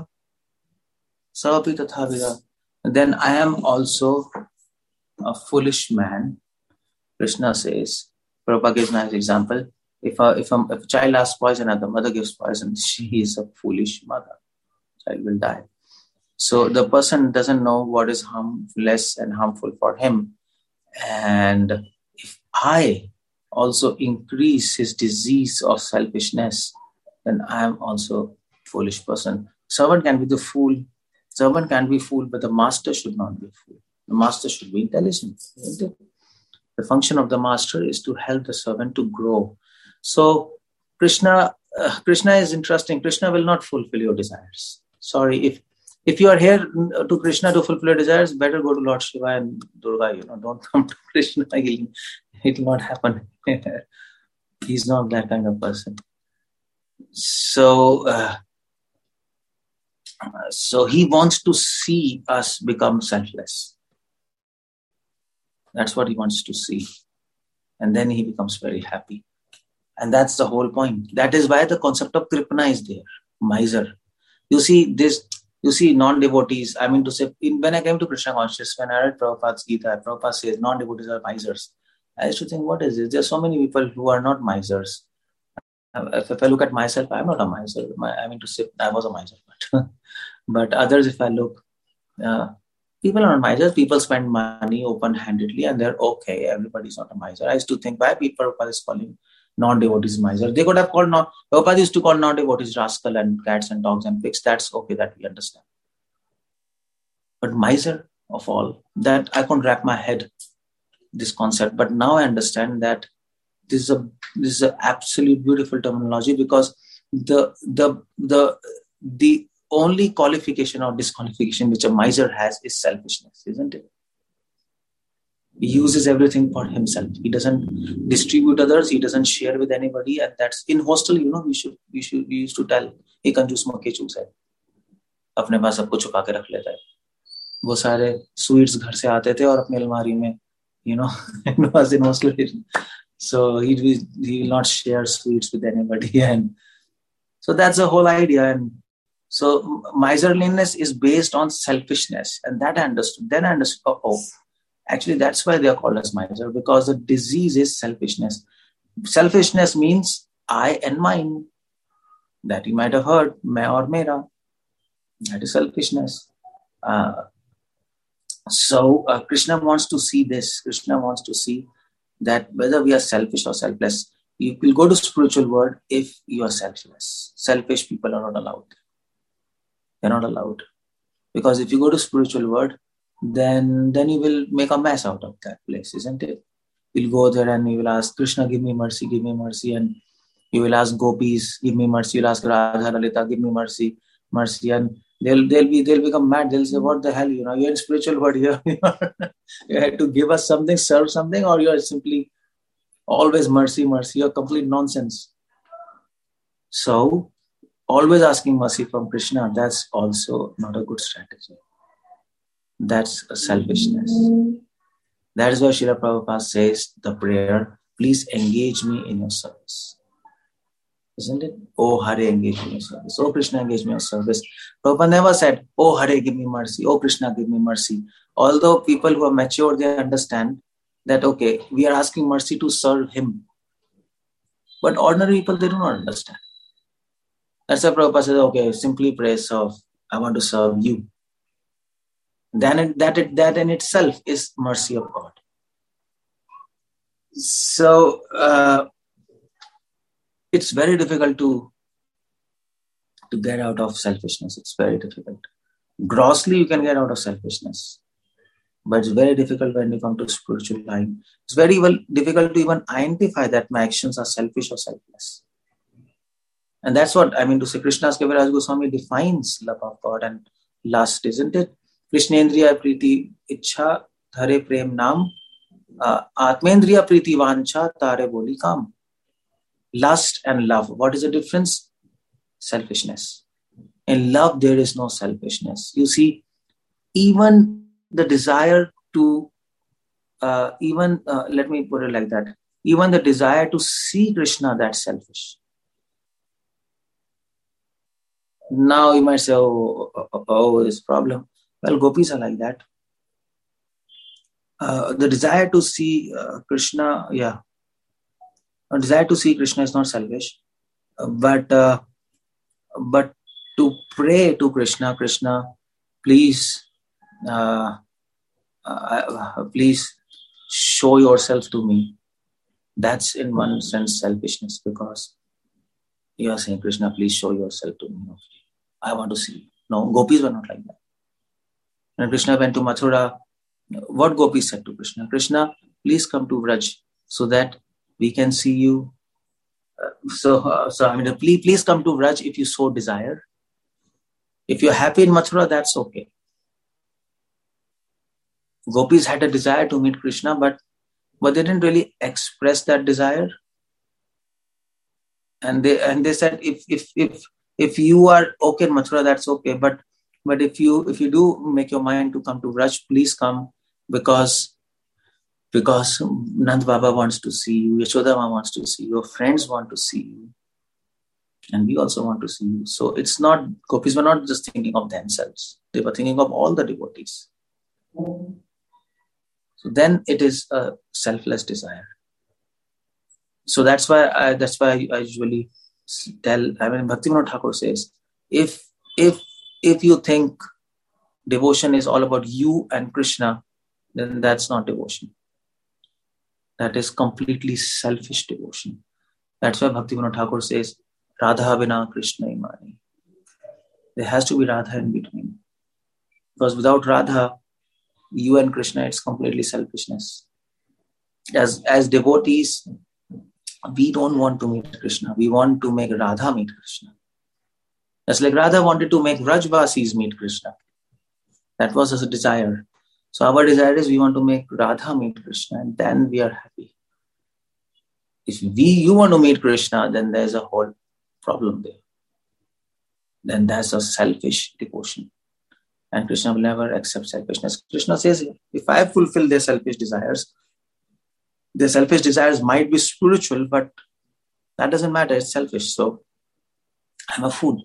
sapi tatha vidha. Then I am also a foolish man. Krishna says, Prabhupada gives a nice example. If a, if, a, if a child asks poison and the mother gives poison, she is a foolish mother. Child will die. So the person doesn't know what is harmless and harmful for him. And if I also increase his disease of selfishness, then I am also a foolish person. Servant can be the fool. Servant can be fool, but the master should not be a fool. The master should be intelligent. The function of the master is to help the servant to grow. So Krishna, uh, Krishna is interesting. Krishna will not fulfill your desires. Sorry, if if you are here to Krishna to fulfill your desires, better go to Lord Shiva and Durga. You know, don't come to Krishna. It will not happen. He's not that kind of person. So, uh, so he wants to see us become selfless. That's what he wants to see. And then he becomes very happy. And that's the whole point. That is why the concept of Kripna is there. Miser. You see this, you see non-devotees, I mean to say, in, when I came to Krishna consciousness, when I read Prabhupada's Gita, Prabhupada says non-devotees are misers. I used to think, what is this? There are so many people who are not misers. If, if I look at myself, I'm not a miser. I mean to say, I was a miser. But, but others, if I look, uh, people are not misers. People spend money open-handedly and they're okay. Everybody's not a miser. I used to think, why people is calling non-devotees miser? They could have called non. Prabhupada used to call non-devotees rascal and cats and dogs and pigs. That's okay, that we understand. But miser of all, that I couldn't wrap my head this concept. But now I understand that this is a this is an absolute beautiful terminology, because the the the the only qualification or disqualification which a miser has is selfishness, isn't it? He uses everything for himself. He doesn't distribute others. He doesn't share with anybody. And that's in hostel, you know, we should we should we used to tell, "Hey, कंजूस मक्के चूस है, अपने पास सब कुछ छुपा के रख लेता है." वो सारे स्वीट्स घर से आते थे और अपनी अलमारी में, you know, it was in hostel. So he he will not share sweets with anybody, and so that's the whole idea. And so miserliness is based on selfishness, and that I understood. Then I understood. Oh, oh. Actually, that's why they are called as miser, because the disease is selfishness. Selfishness means I and mine. That you might have heard, मैं और मेरा. That is selfishness. Uh, so uh, Krishna wants to see this. Krishna wants to see that whether we are selfish or selfless. You will go to spiritual world if you are selfless. Selfish people are not allowed. They're not allowed. Because if you go to spiritual world, then then you will make a mess out of that place, isn't it? You'll go there and you will ask, "Krishna, give me mercy, give me mercy." And you will ask gopis, "Give me mercy." You'll ask Radha, Lalita, "Give me mercy, mercy." And they'll they'll be they'll become mad. They'll say, "What the hell? You know, you're in spiritual world here. You have to give us something, serve something, or you're simply always mercy, mercy." You're complete nonsense. So always asking mercy from Krishna, that's also not a good strategy. That's a selfishness. That is why Srila Prabhupada says the prayer, "Please engage me in your service." Isn't it? "Oh Hare, engage me in your service. Oh Krishna, engage me in your service." Prabhupada never said, "Oh Hare, give me mercy. Oh Krishna, give me mercy." Although people who are mature, they understand that, okay, we are asking mercy to serve him. But ordinary people, they do not understand. That's why Prabhupada says, okay, simply pray, serve. I want to serve you. Then it, that it, that in itself is mercy of God. So uh, it's very difficult to to get out of selfishness. It's very difficult. Grossly, you can get out of selfishness, but it's very difficult when you come to spiritual line. It's very well difficult to even identify that my actions are selfish or selfless. And that's what I mean to say. Krishna's Kaviraj Goswami defines love of God and lust, isn't it? Krishnendriya priti ichha dhare prem nam uh, atmendriya priti vancha tare boli kam. Lust and love. What is the difference? Selfishness. In love, there is no selfishness. You see, even the desire to, uh, even, uh, let me put it like that, even the desire to see Krishna, that's selfish. Now you might say, oh, oh, oh this problem. Well, gopis are like that. Uh, the desire to see uh, Krishna, yeah. A desire to see Krishna is not selfish. Uh, but, uh, but to pray to Krishna, Krishna, please, uh, uh, please show yourself to me. That's in one sense selfishness, because you are saying, Krishna, please show yourself to me. I want to see you. No, gopis were not like that. When Krishna went to Mathura, what gopis said to Krishna? Krishna, please come to Vraj so that we can see you. Uh, so, uh, so I mean, please, please come to Vraj if you so desire. If you're happy in Mathura, that's okay. Gopis had a desire to meet Krishna, but, but they didn't really express that desire. And they and they said, if if if if you are okay in Mathura, that's okay. But but if you if you do make your mind to come to Vraj, please come, because because Nand Baba wants to see you, Yashodama wants to see you, your friends want to see you, and we also want to see you. So it's not, gopis were not just thinking of themselves; they were thinking of all the devotees. So then it is a selfless desire. So that's why I, that's why I usually tell. I mean, Bhaktivinoda Thakur says, if if if you think devotion is all about you and Krishna, then that's not devotion. That is completely selfish devotion. That's why Bhaktivinoda Thakur says, Radha Vina Krishna Imani. There has to be Radha in between. Because without Radha, you and Krishna, it's completely selfishness. As as devotees, we don't want to meet Krishna. We want to make Radha meet Krishna. Just like Radha wanted to make Rajvasis meet Krishna. That was a desire. So our desire is we want to make Radha meet Krishna, and then we are happy. If we, you want to meet Krishna, then there's a whole problem there. Then that's a selfish devotion. And Krishna will never accept selfishness. Krishna says, if I fulfill their selfish desires, their selfish desires might be spiritual, but that doesn't matter. It's selfish. So I'm a fool.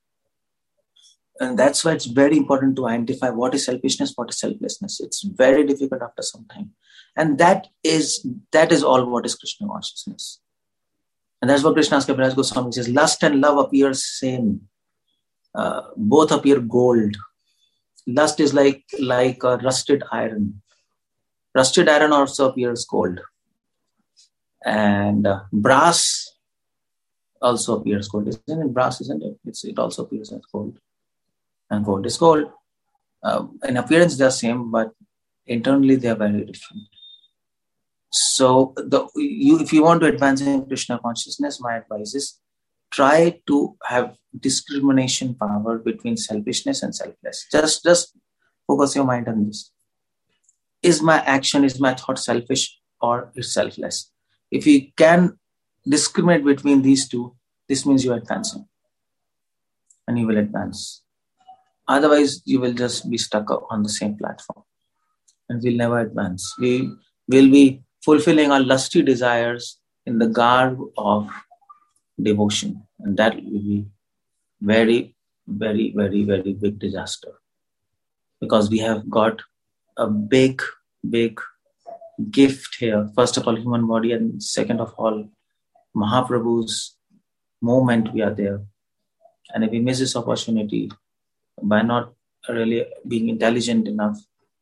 And that's why it's very important to identify what is selfishness, what is selflessness. It's very difficult after some time. And that is that is all what is Krishna consciousnus. And that's what Krishna Kaviraj Goswami says. Lust and love appear same. Uh, both appear gold. Lust is like, like a rusted iron. Rusted iron also appears gold. And uh, brass also appears gold. Isn't it? Brass, isn't it? It's, it also appears as gold. And gold is gold. Uh, in appearance, they are same, but internally, they are very different. So, the, you, if you want to advance in Krishna consciousness, my advice is try to have discrimination power between selfishness and selfless. Just, just focus your mind on this. Is my action, is my thought selfish or is selfless? If you can discriminate between these two, this means you are advancing. And you will advance. Otherwise, you will just be stuck on the same platform. And we'll never advance. We will be fulfilling our lusty desires in the garb of devotion. And that will be very, very, very, very big disaster. Because we have got a big, big gift here. First of all, human body, and second of all, Mahaprabhu's moment we are there. And if we miss this opportunity by not really being intelligent enough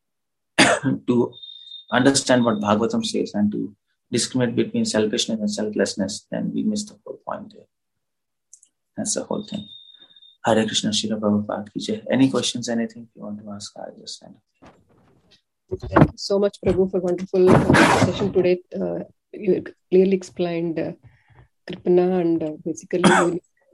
to understand what Bhagavatam says and to discriminate between selfishness and selflessness, then we miss the whole point there. That's the whole thing. Hare Krishna, Srila Prabhupada ki jai. Any questions, anything you want to ask, I'll just stand up. Thank you so much, Prabhu, for a wonderful uh, session today. Uh, you clearly explained uh, Kripana and uh, basically uh,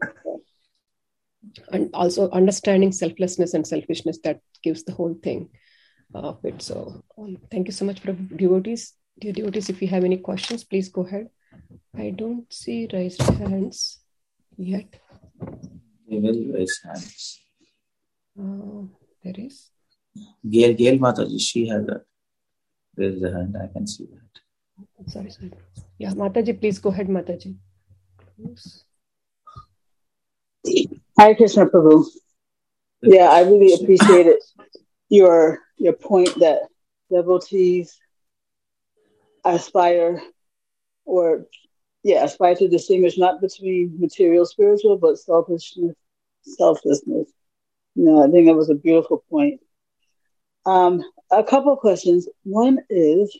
and also understanding selflessness and selfishness, that gives the whole thing of it. So um, thank you so much, Prabhu. Devotees, dear devotees, if you have any questions, please go ahead. I don't see raised hands yet. We will raise hands. Uh, there is. Gail, Gail Mataji, she has a, raised a hand. I can see that. Sorry, sorry. Yeah, Mataji, please go ahead, Mataji. Close. Hare Krishna, Prabhu. Yeah, I really appreciated your your point that devotees aspire or yeah, aspire to distinguish not between material, spiritual, but selfishness, selflessness. You know, I think that was a beautiful point. Um, a couple of questions. One is,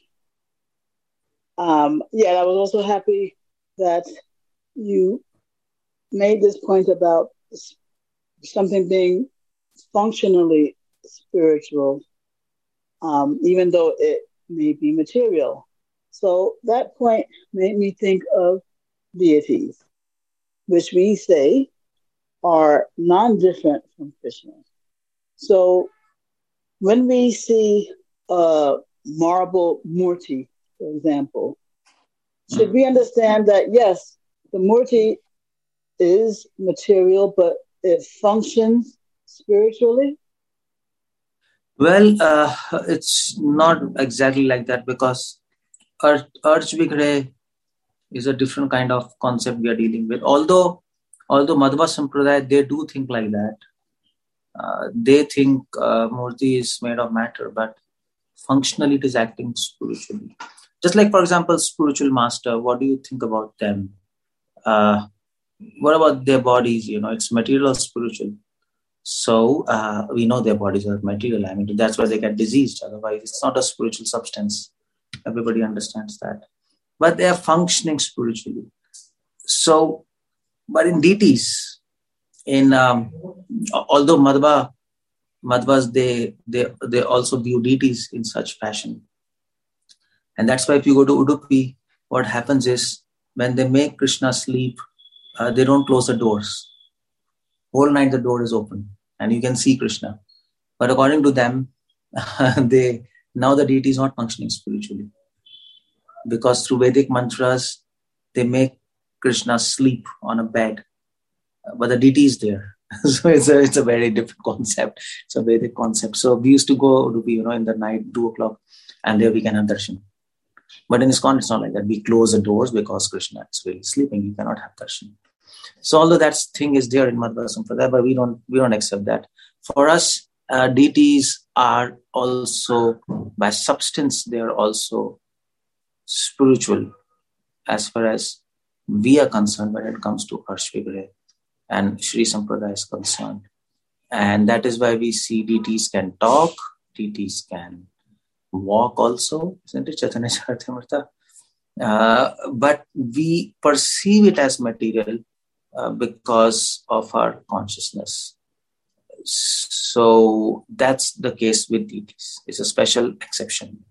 um, yeah, I was also happy that you made this point about something being functionally spiritual, um, even though it may be material. So that point made me think of deities, which we say are non-different from Krishna. So when we see a marble murti, for example, should we understand that, yes, the murti is material, but it functions spiritually? Well, uh, it's not exactly like that, because Arch Vigre is a different kind of concept we are dealing with. Although, although Madhva Sampradaya, they do think like that. Uh, they think uh, Murti is made of matter, but functionally it is acting spiritually. Just like, for example, spiritual master, what do you think about them? Uh, what about their bodies? You know, it's material or spiritual. So uh, we know their bodies are material. I mean, that's why they get diseased. Otherwise, it's not a spiritual substance. Everybody understands that. But they are functioning spiritually. So, but in deities, in um, although Madhva, Madhvas, they, they, they also view deities in such fashion. And that's why if you go to Udupi, what happens is when they make Krishna sleep, uh, they don't close the doors. Whole night the door is open and you can see Krishna. But according to them, they now the deity is not functioning spiritually. Because through Vedic mantras, they make Krishna sleep on a bed. But the deity is there. So it's a, it's a very different concept. It's a Vedic concept. So we used to go to be, you know, in the night, two o'clock, and there we can have darshan. But in ISKCON, it's not like that. We close the doors because Krishna is really sleeping. You cannot have darshan. So although that thing is there in Madhva Sampradaya, but we don't we don't accept that. For us, uh, deities are also, by substance, they are also spiritual as far as we are concerned when it comes to Harsh Vigraha and Sri Sampradaya is concerned. And that is why we see deities can talk, deities can walk also, isn't it? Chaitanya Charitamrita. Uh, but we perceive it as material uh, because of our consciousness. So that's the case with deities. It's a special exception.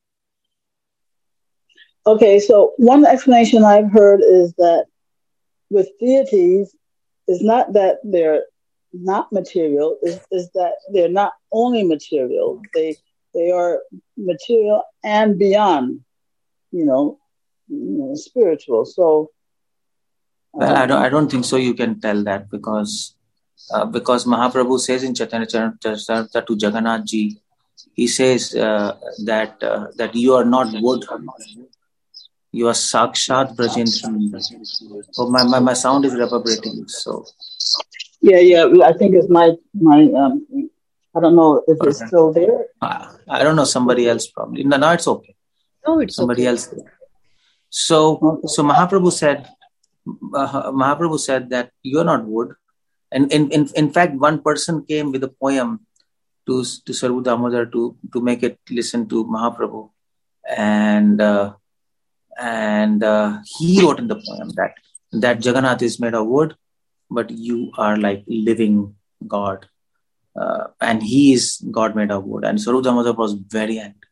Okay, so one explanation I've heard is that with deities, it's not that they're not material, it's, it's that they're not only material, they they are material and beyond, you know, you know spiritual. So, um, well, I don't, I don't think so. You can tell that because uh, because Mahaprabhu says in Chaitanya Charitamrita to Jagannath Ji, he says uh, that uh, that you are not wood. You are Sakshat Brajendra. Oh, my, my, my sound is reverberating. So, yeah, yeah. I think it's my my. Um, I don't know if it's okay. still there. Uh, I don't know. Somebody else probably. No, no, it's okay. No, it's somebody okay. else. So, okay. so Mahaprabhu said, uh, Mahaprabhu said that you are not wood. And in, in in fact, one person came with a poem to to Sarvu Damodar to to make it listen to Mahaprabhu, and. Uh, And uh, he wrote in the poem that that Jagannath is made of wood, but you are like living God. Uh, and he is God made of wood. And Sarvu Damodar was very angry.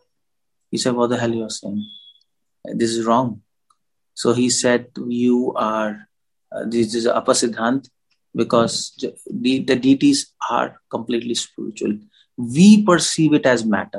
He said, what the hell you are saying? This is wrong. So he said, you are, uh, this is Apasiddhant, because the, the deities are completely spiritual. We perceive it as matter.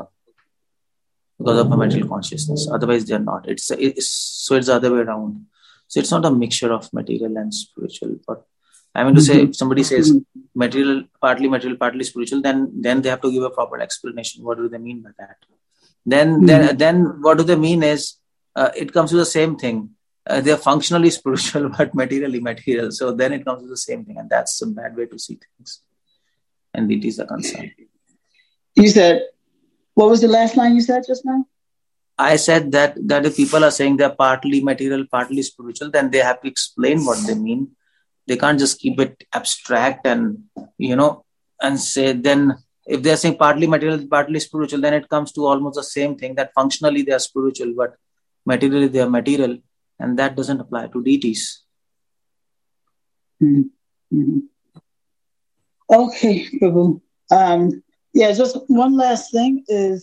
Because of a material consciousness. Otherwise, they are not. It's, it's so it's the other way around. So it's not a mixture of material and spiritual. But I mean to say, if somebody says material, partly material, partly spiritual, then then they have to give a proper explanation. What do they mean by that? Then mm-hmm. then then what do they mean is uh, it comes to the same thing. Uh, they are functionally spiritual, but materially material. So then it comes to the same thing, and that's a bad way to see things. And deities are concerned. You said. What was the last line you said just now? I said that, that if people are saying they're partly material, partly spiritual, then they have to explain what they mean. They can't just keep it abstract and, you know, and say then if they're saying partly material, partly spiritual, then it comes to almost the same thing that functionally they are spiritual, but materially they are material. And that doesn't apply to deities. Mm-hmm. Okay, Prabhu. Um, Yeah, just one last thing is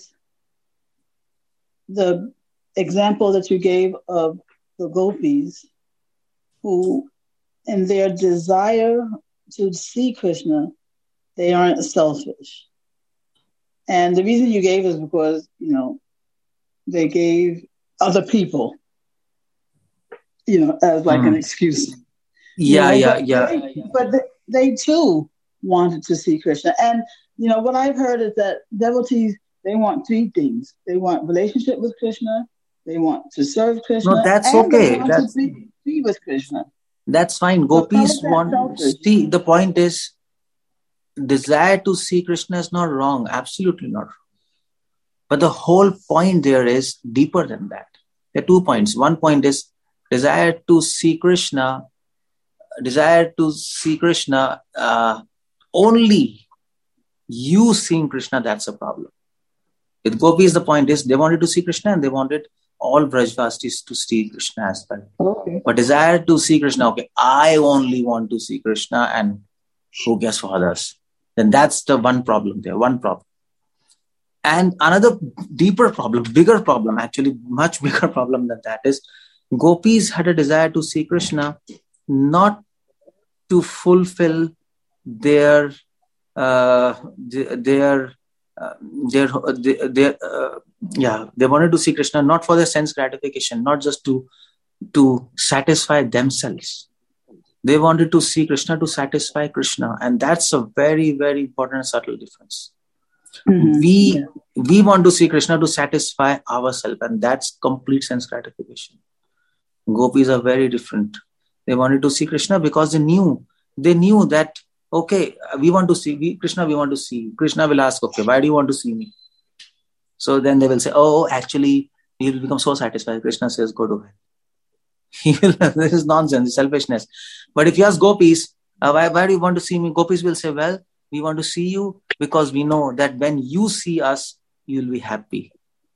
the example that you gave of the gopis who, in their desire to see Krishna, they aren't selfish. And the reason you gave is because, you know, they gave other people, you know, as like mm. an excuse. Yeah, you know, yeah, but yeah. They, but they, they too wanted to see Krishna. And you know, what I've heard is that devotees, they want three things. They want relationship with Krishna, they want to serve Krishna, no, that's and okay. they want that's, to be, be with Krishna. That's fine. Gopis so want to see. The point is, desire to see Krishna is not wrong. Absolutely not wrong. But the whole point there is deeper than that. There are two points. One point is desire to see Krishna, desire to see Krishna uh, only you seeing Krishna, that's a problem. With gopis, the point is they wanted to see Krishna and they wanted all Brajvastis to see Krishna as well. Okay. But desire to see Krishna, okay, I only want to see Krishna and who cares for others? Then that's the one problem there, one problem. And another deeper problem, bigger problem, actually much bigger problem than that is Gopis had a desire to see Krishna, not to fulfill their uh, their uh, their their, their uh, yeah they wanted to see Krishna not for their sense gratification, not just to to satisfy themselves. They wanted to see Krishna to satisfy Krishna, and that's a very very important subtle difference. Mm-hmm. We yeah. we want to see Krishna to satisfy ourselves, and that's complete sense gratification. Gopis are very different. They wanted to see Krishna because they knew they knew that okay, we want to see we, Krishna. We want to see Krishna. Will ask, okay, why do you want to see me? So then they will say, oh, actually, he will become so satisfied. Krishna says, go to hell. He will. This is nonsense, selfishness. But if you ask gopis, uh, why why do you want to see me? Gopis will say, well, we want to see you because we know that when you see us, you will be happy.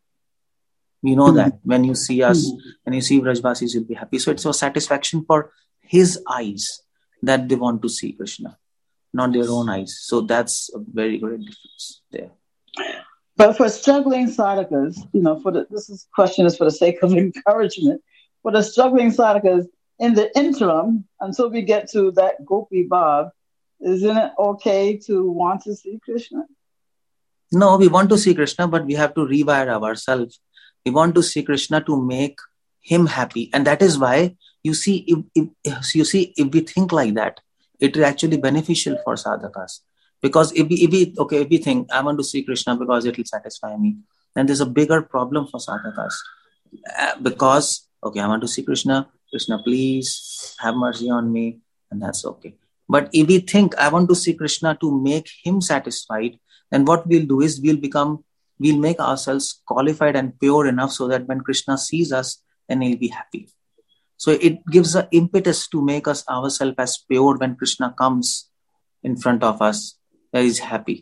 We know that when you see us, when you see Vrajvasis, you'll be happy. So it's a satisfaction for his eyes that they want to see Krishna, not their own eyes. So that's a very great difference there. But for struggling sadhakas, you know, for the, this is, question is for the sake of encouragement. For the struggling sadhakas, in the interim, until we get to that Gopi Bhav, isn't it okay to want to see Krishna? No, we want to see Krishna, but we have to rewire ourselves. We want to see Krishna to make him happy. And that is why you see, if, if you see, if we think like that, it is actually beneficial for sadhakas. Because if we, if we, okay, if we think, I want to see Krishna because it will satisfy me, then there's a bigger problem for sadhakas. Uh, because, okay, I want to see Krishna, Krishna, please have mercy on me, and that's okay. But if we think, I want to see Krishna to make him satisfied, then what we'll do is we'll become We'll make ourselves qualified and pure enough so that when Krishna sees us, then he'll be happy. So it gives an impetus to make us ourselves as pure when Krishna comes in front of us, that he's happy.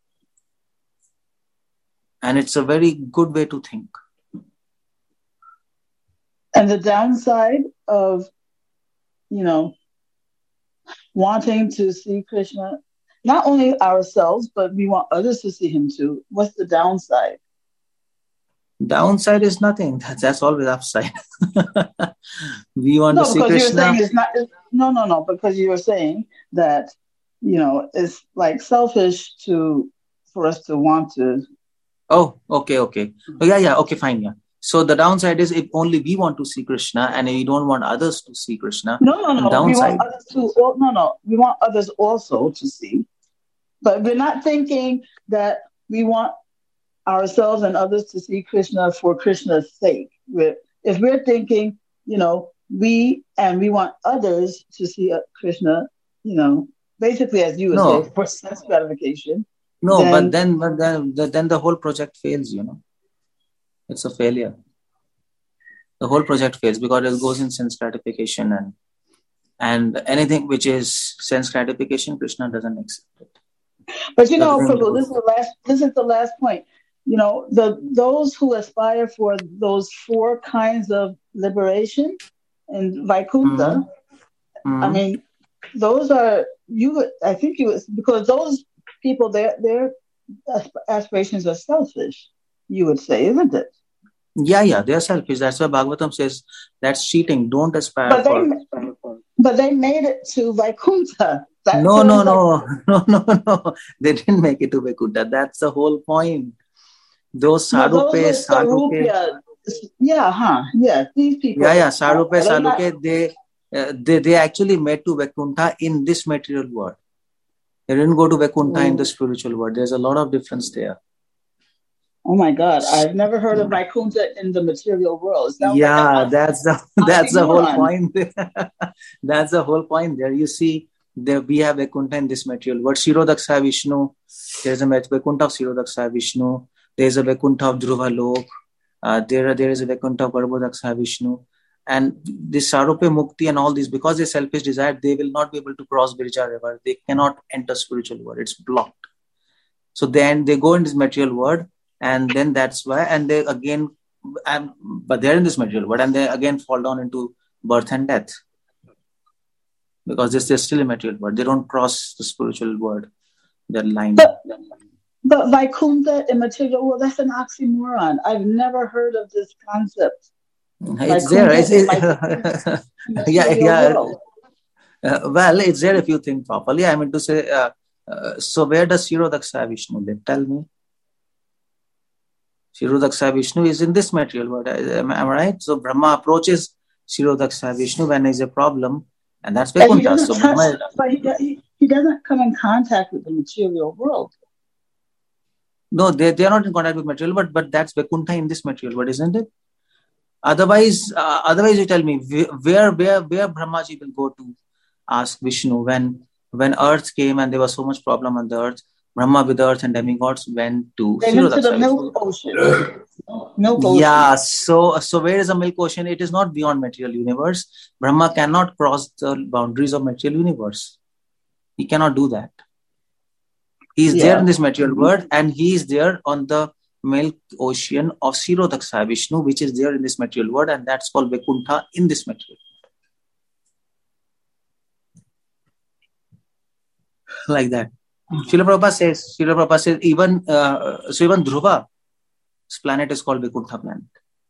And it's a very good way to think. And the downside of, you know, wanting to see Krishna, not only ourselves, but we want others to see him too. What's the downside? Downside is nothing. That's, that's always upside. We want no, to see because Krishna. You're saying it's not, it's, no, no, no, because you're saying that, you know, it's like selfish to, for us to want to. Oh, okay, okay. Oh, yeah, yeah, okay, fine, yeah. So the downside is if only we want to see Krishna and we don't want others to see Krishna. No, no, no. Downside. We want others to, no, no. We want others also to see. But we're not thinking that we want ourselves and others to see Krishna for Krishna's sake. We're, if we're thinking, you know, we and we want others to see Krishna, you know, basically as you would no. say, for sense gratification. No, then, but then, but then, then the whole project fails. You know, it's a failure. The whole project fails because it goes in sense gratification, and and anything which is sense gratification, Krishna doesn't accept it. But you know, Prabhu, this is the last. This is the last point. You know, the those who aspire for those four kinds of liberation in Vaikuntha. Mm-hmm. I mean, those are you. I think you because those people, their their aspirations are selfish. You would say, isn't it? Yeah, yeah, they are selfish. That's why Bhagavatam says that's cheating. Don't aspire but for. They, but they made it to Vaikuntha. That no, no, no, no, no, no. They didn't make it to Vaikuntha. That's the whole point. Those Sarupe, no, Sarupe. Yeah, huh? Yeah, these people. Yeah, yeah, Sarupe, Sarupe, they, uh, they, they actually made to Vaikuntha in this material world. They didn't go to Vaikuntha mm. in the spiritual world. There's a lot of difference there. Oh my God, I've never heard of Vaikuntha in the material world. Yeah, like that's the that's the whole point. That's the whole point there. You see, there we have Vaikuntha in this material world. Shirodaksa Vishnu, there's a Vaikuntha of Shirodaksa Vishnu. There's a Vaikuntha of Dhruva Lok. Uh, there, there is a Vaikuntha of Garbhodaksa Vishnu. And this Sarupe Mukti and all these, because they selfish desire, they will not be able to cross Birja River. They cannot enter spiritual world. It's blocked. So then they go in this material world. And then that's why, and they again, um, but they're in this material world, and they again fall down into birth and death because they're still in material world. They don't cross the spiritual world, their line. But, but Vaikuntha in material world, that's an oxymoron. I've never heard of this concept. It's there. It's, it, yeah, yeah. Uh, well, it's there if you think properly. I mean to say, uh, uh, so where does Shirodaksha Vishnu live? Tell me. Shirodaksha Vishnu is in this material world. Am, am I right? So Brahma approaches Shirodaksha Vishnu when there is a problem, and that's Vaikuntha. So touch, Brahma, but he, he doesn't come in contact with the material world. No, they, they are not in contact with material, but but that's Vaikuntha in this material world, isn't it? Otherwise, uh, otherwise you tell me where where where Brahmaji will go to ask Vishnu when when Earth came and there was so much problem on the Earth. Brahma with Earth and demigods went to they went to the Milk Ocean. Milk Ocean. Yeah, so so where is the Milk Ocean? It is not beyond material universe. Brahma cannot cross the boundaries of material universe. He cannot do that. He is yeah. there in this material world, and he is there on the Milk Ocean of Shirodaksha Vishnu, which is there in this material world, and that's called Vaikuntha in this material. Like that. Srila Prabhupada says, Srila Prabhupada says, even, uh, so even Dhruva's planet is called Vaikuntha planet.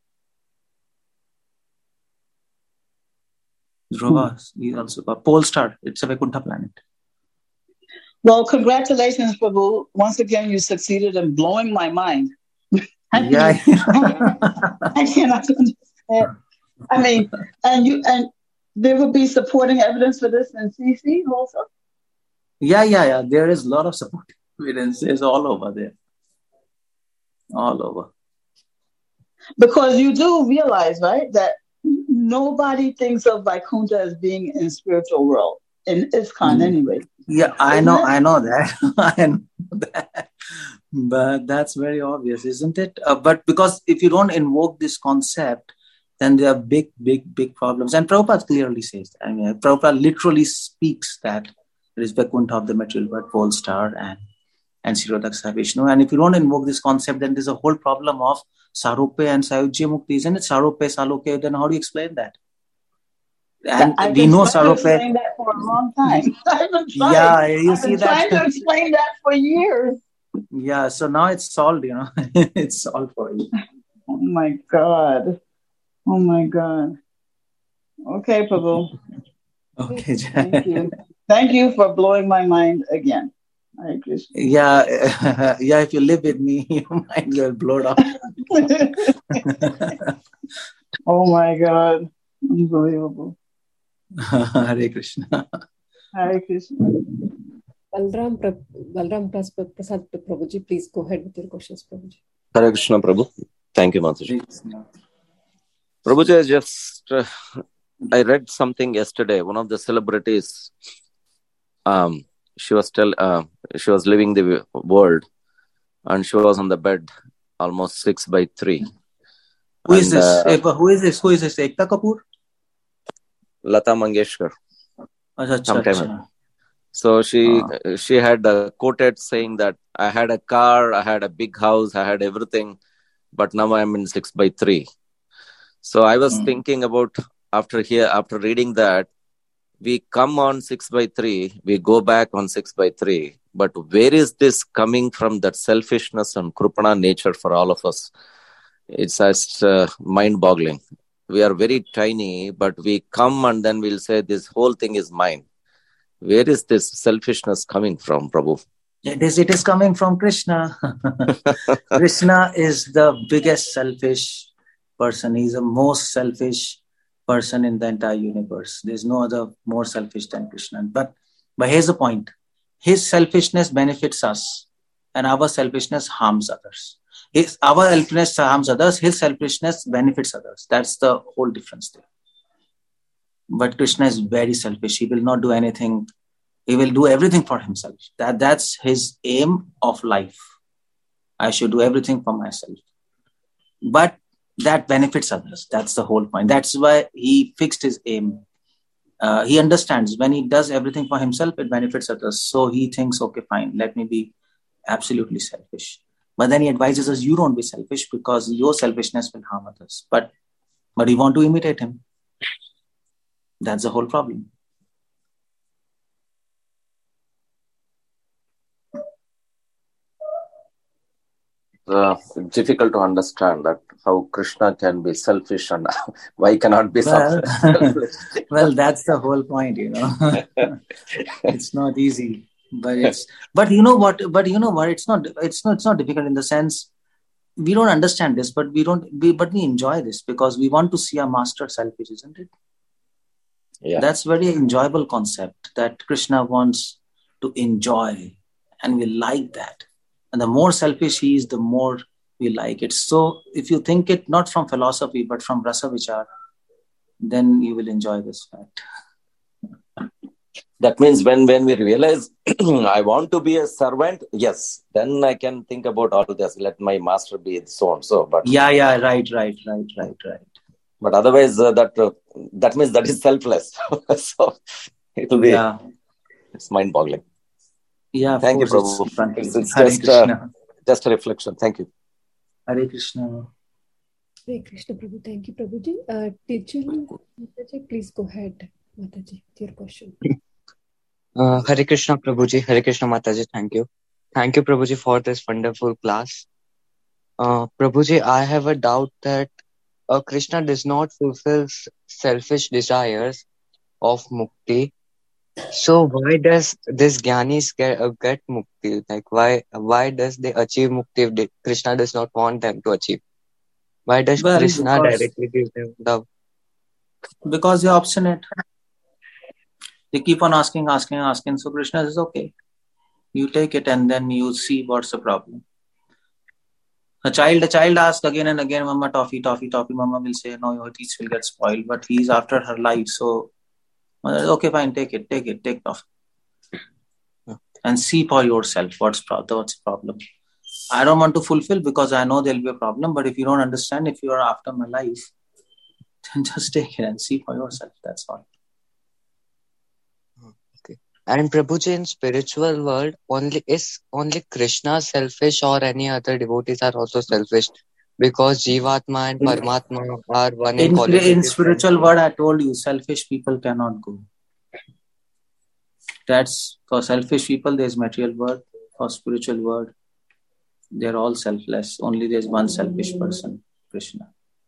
Dhruva is also a pole star. It's a Vaikuntha planet. Well, congratulations, Prabhu. Once again, you succeeded in blowing my mind. I mean, yeah. I cannot understand. I mean, and you and there will be supporting evidence for this in C C also? Yeah, yeah, yeah. There is a lot of supporting evidence. It's all over there. All over. Because you do realize, right, that nobody thinks of Vaikuntha as being in spiritual world. In ISKCON, mm. anyway. Yeah, I know, it? I know that. I know that. But that's very obvious, isn't it? Uh, but because if you don't invoke this concept, then there are big, big, big problems. And Prabhupada clearly says that. I mean, Prabhupada literally speaks that there is Vaikuntha of the material world, pole star, and, and Shirodaksha Vishnu. And if you don't invoke this concept, then there's a whole problem of Sarupe and Sayujya Mukti, isn't it? Sarupe, Saloke, then how do you explain that? And I've we know Sarupe. I've been trying to explain that for a long time. I've been trying. Yeah, you I've see been that. trying to explain that for years. Yeah, so now it's solved, you know. It's solved for you. Oh my God. Oh my God. Okay, Prabhu. Okay, thank you. Thank you for blowing my mind again. Hare Krishna. Yeah, yeah. If you live with me, your mind will blow up. Oh my God. Unbelievable. Hare Krishna. Hare Krishna. Balram, Balram Prasad Prabhuji, please go ahead with your questions, Prabhuji. Hare Krishna, Prabhu. Thank you, Mataji. Prabhuji, I just, uh, I read something yesterday. One of the celebrities, um, she was still, uh, she was leaving the world, and she was on the bed, almost six by three. Who is and, this? Uh, Who is this? Who is this? Ekta Kapoor? Lata Mangeshkar. Achha, Sometime achha. ago. So she Ah. she had uh, quoted saying that I had a car, I had a big house, I had everything, but now I'm in six by three. So I was Hmm. thinking about after here after reading that, we come on six by three, we go back on six by three. But where is this coming from? That selfishness and krupana nature for all of us. It's just uh, mind-boggling. We are very tiny, but we come and then we'll say this whole thing is mine. Where is this selfishness coming from, Prabhu? It is, it is coming from Krishna. Krishna is the biggest selfish person. He's the most selfish person in the entire universe. There's no other more selfish than Krishna. But, but here's the point. His selfishness benefits us, and our selfishness harms others. His, our selfishness harms others, his selfishness benefits others. That's the whole difference there. But Krishna is very selfish. He will not do anything. He will do everything for himself. That, that's his aim of life. I should do everything for myself. But that benefits others. That's the whole point. That's why he fixed his aim. Uh, he understands when he does everything for himself, it benefits others. So he thinks, okay, fine, let me be absolutely selfish. But then he advises us, you don't be selfish because your selfishness will harm others. But, but we want to imitate him. That's the whole problem. uh, difficult to understand that how Krishna can be selfish and why cannot be well, selfish. Well, that's the whole point, you know. It's not easy, but it's but you know what? But you know what? It's not. It's not. It's not difficult in the sense we don't understand this, but we don't. We, but we enjoy this because we want to see our master selfish, isn't it? Yeah. That's very enjoyable concept that Krishna wants to enjoy, and we like that. And the more selfish he is, the more we like it. So if you think it not from philosophy, but from rasa vichar, then you will enjoy this fact. That means when, when we realize I want to be a servant, yes, then I can think about all this. Let my master be so and so. But yeah, yeah, right, right, right, right, right. But otherwise, uh, that uh, that means that is selfless. So it will be. Yeah. It's mind-boggling. Yeah, thank you, Prabhu. It's, it's just uh, just a reflection. Thank you. Hare Krishna. Hare Krishna, Prabhu. Thank you, Prabhuji. Uh, Tijul, Mataji, please go ahead, Mataji, with your question. Uh, Hare Krishna, Prabhuji. Hare Krishna, Mataji. Thank you. Thank you, Prabhuji, for this wonderful class. Uh, Prabhuji, I have a doubt that uh, Krishna does not fulfill selfish desires of mukti. So why does this Gyanis get, uh, get mukti? Like why why does they achieve mukti if they, Krishna does not want them to achieve? Why does well, Krishna because, directly give them love? Because they're obstinate. They keep on asking, asking, asking. So Krishna says, okay, you take it and then you see what's the problem. A child, a child asks again and again, Mama, toffee, toffee, toffee. Mama will say, no, your teeth will get spoiled. But he's after her life. So, okay, fine, take it, take it, take toffee. And see for yourself what's, pro- what's the problem. I don't want to fulfill because I know there'll be a problem. But if you don't understand, if you are after my life, then just take it and see for yourself. That's all. Okay. And Prabhuji, in spiritual world, only is only Krishna selfish or any other devotees are also selfish? Because Jivatma and Paramatma are one in, in quality. In spiritual world, I told you, selfish people cannot go. That's for selfish people, there's material world. For spiritual world, they're all selfless. Only there's one selfish person, Krishna.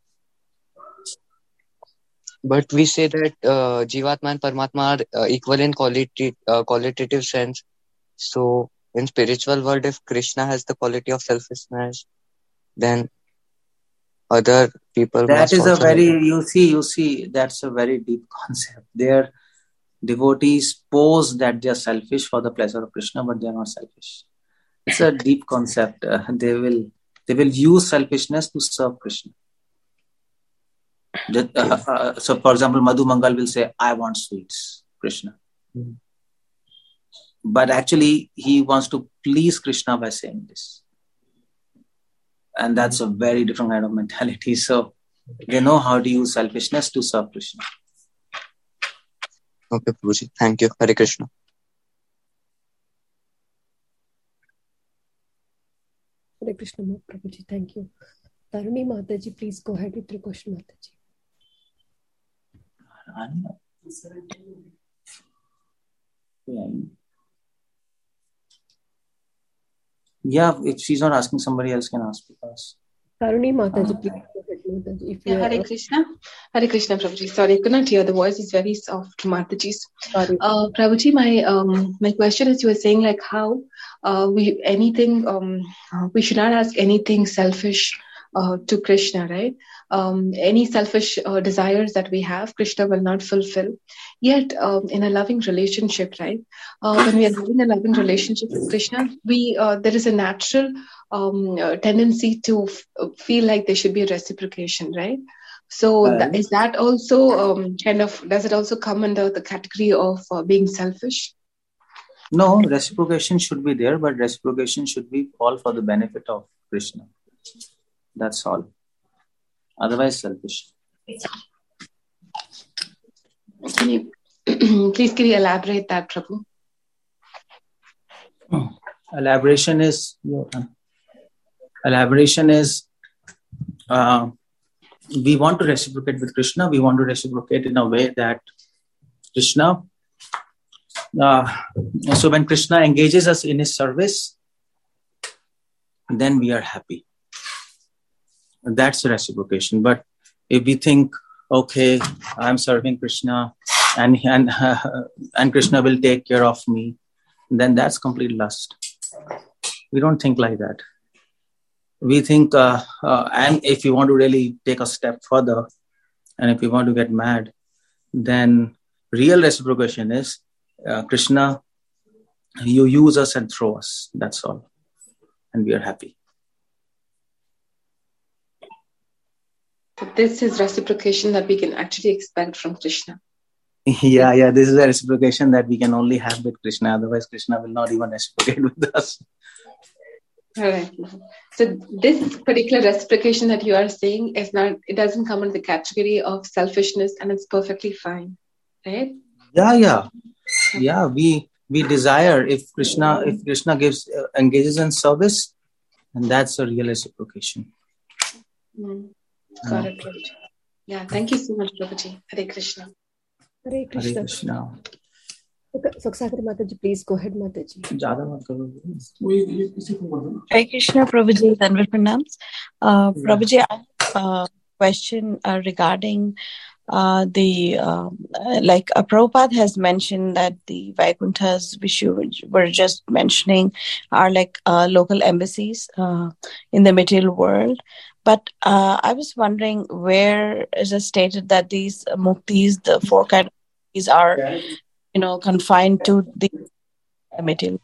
But we say that uh, Jivatma and Paramatma are uh, equal in quality, uh, qualitative sense. So in spiritual world, if Krishna has the quality of selfishness, then other people that must is also a very have. you see you see that's a very deep concept. Their devotees pose that they are selfish for the pleasure of Krishna, but they are not selfish. It's a deep concept. Uh, they will they will use selfishness to serve Krishna. That, uh, uh, so for example, Madhu Mangal will say, I want sweets, Krishna. Mm-hmm. But actually he wants to please Krishna by saying this. And that's a very different kind of mentality. So they know how to use selfishness to serve Krishna. Okay, Prabhuji. Thank you. Hare Krishna. Hare Krishna, Prabhuji. Thank you. Taruni Mataji, please go ahead with your question, Mataji. Yeah, if she's not asking, somebody else can ask because. Taruni Mataji, please go ahead, Mataji. If yeah, Hare Krishna. Hare Krishna, Prabhuji. Sorry, I could not hear. The voice is very soft, Mataji's. Sorry. Uh, Prabhuji, my um, my question is, you were saying like how uh, we anything um, uh, we should not ask anything selfish uh, to Krishna, right? Um, any selfish uh, desires that we have, Krishna will not fulfill. Yet, um, in a loving relationship, right? Uh, when we are having a loving relationship with Krishna, we uh, there is a natural um, uh, tendency to f- feel like there should be a reciprocation, right? So, Right. That, is that also um, kind of does it also come under the category of uh, being selfish? No, reciprocation should be there, but reciprocation should be all for the benefit of Krishna. That's all. Otherwise, selfish. Can you please can you elaborate that, Prabhu? Elaboration is elaboration is uh, we want to reciprocate with Krishna. We want to reciprocate in a way that Krishna. Uh, so when Krishna engages us in his service, then we are happy. That's reciprocation. But if we think, okay, I'm serving Krishna and and uh, and Krishna will take care of me, then that's complete lust. We don't think like that. We think, uh, uh, and if you want to really take a step further, and if you want to get mad, then real reciprocation is uh, Krishna, you use us and throw us. That's all. And we are happy. So this is reciprocation that we can actually expect from Krishna. Yeah, yeah. This is a reciprocation that we can only have with Krishna. Otherwise, Krishna will not even reciprocate with us. All right. So this particular reciprocation that you are saying is not, it doesn't come under the category of selfishness, and it's perfectly fine, right? Yeah, yeah. Yeah, we we desire if Krishna if Krishna gives uh, engages in service, and that's a real reciprocation. Mm. Got it. Right. Yeah. Thank you so much, Prabhuji. Hare Krishna. Hare Krishna. Hare Krishna. Soksakari Mataji, please go ahead, Mataji. Hare Krishna, Prabhuji, Dandavat Pranams. Uh, Prabhuji, I have a question uh, regarding uh, the, um, like uh, Prabhupada has mentioned that the Vaikunthas, which you were just mentioning, are like uh, local embassies uh, in the material world. But uh, I was wondering, where is it stated that these muktis, the four kind of muktis, are, you know, confined to the material?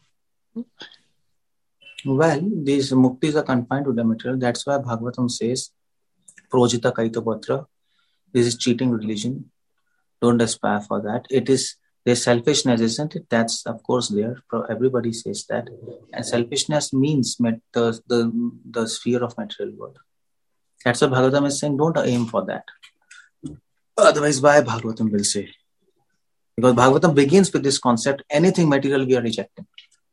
Well, these muktis are confined to the material. That's why Bhagavatam says, Projita Kaitapatra. This is cheating religion. Don't aspire for that. It is their selfishness, isn't it? That's of course there. Everybody says that. And selfishness means met, the, the, the sphere of material world. That's what Bhagavatam is saying. Don't aim for that. Otherwise, why Bhagavatam will say? Because Bhagavatam begins with this concept, anything material we are rejecting.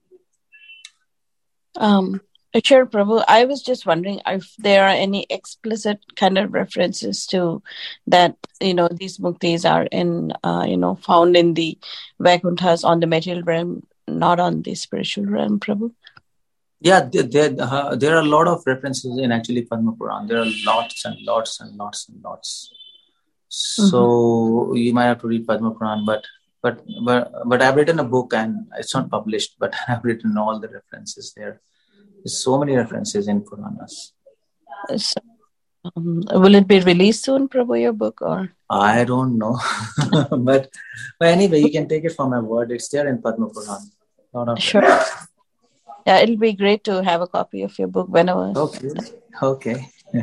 Um, sure, Prabhu. I was just wondering if there are any explicit kind of references to that, you know, these muktis are in, uh, you know, found in the Vaikunthas on the material realm, not on the spiritual realm, Prabhu. Yeah, there, there, uh, there are a lot of references in actually Padma Puran. There are lots and lots and lots and lots. So mm-hmm. you might have to read Padma Puran, but but but but I've written a book and it's not published, but I've written all the references there. There's so many references in Puranas. So, um, will it be released soon, Prabhu, your book, or? I don't know, but but anyway, you can take it from my word. It's there in Padma Puran. Lot of sure. References. Yeah, it'll be great to have a copy of your book whenever. Okay. Okay.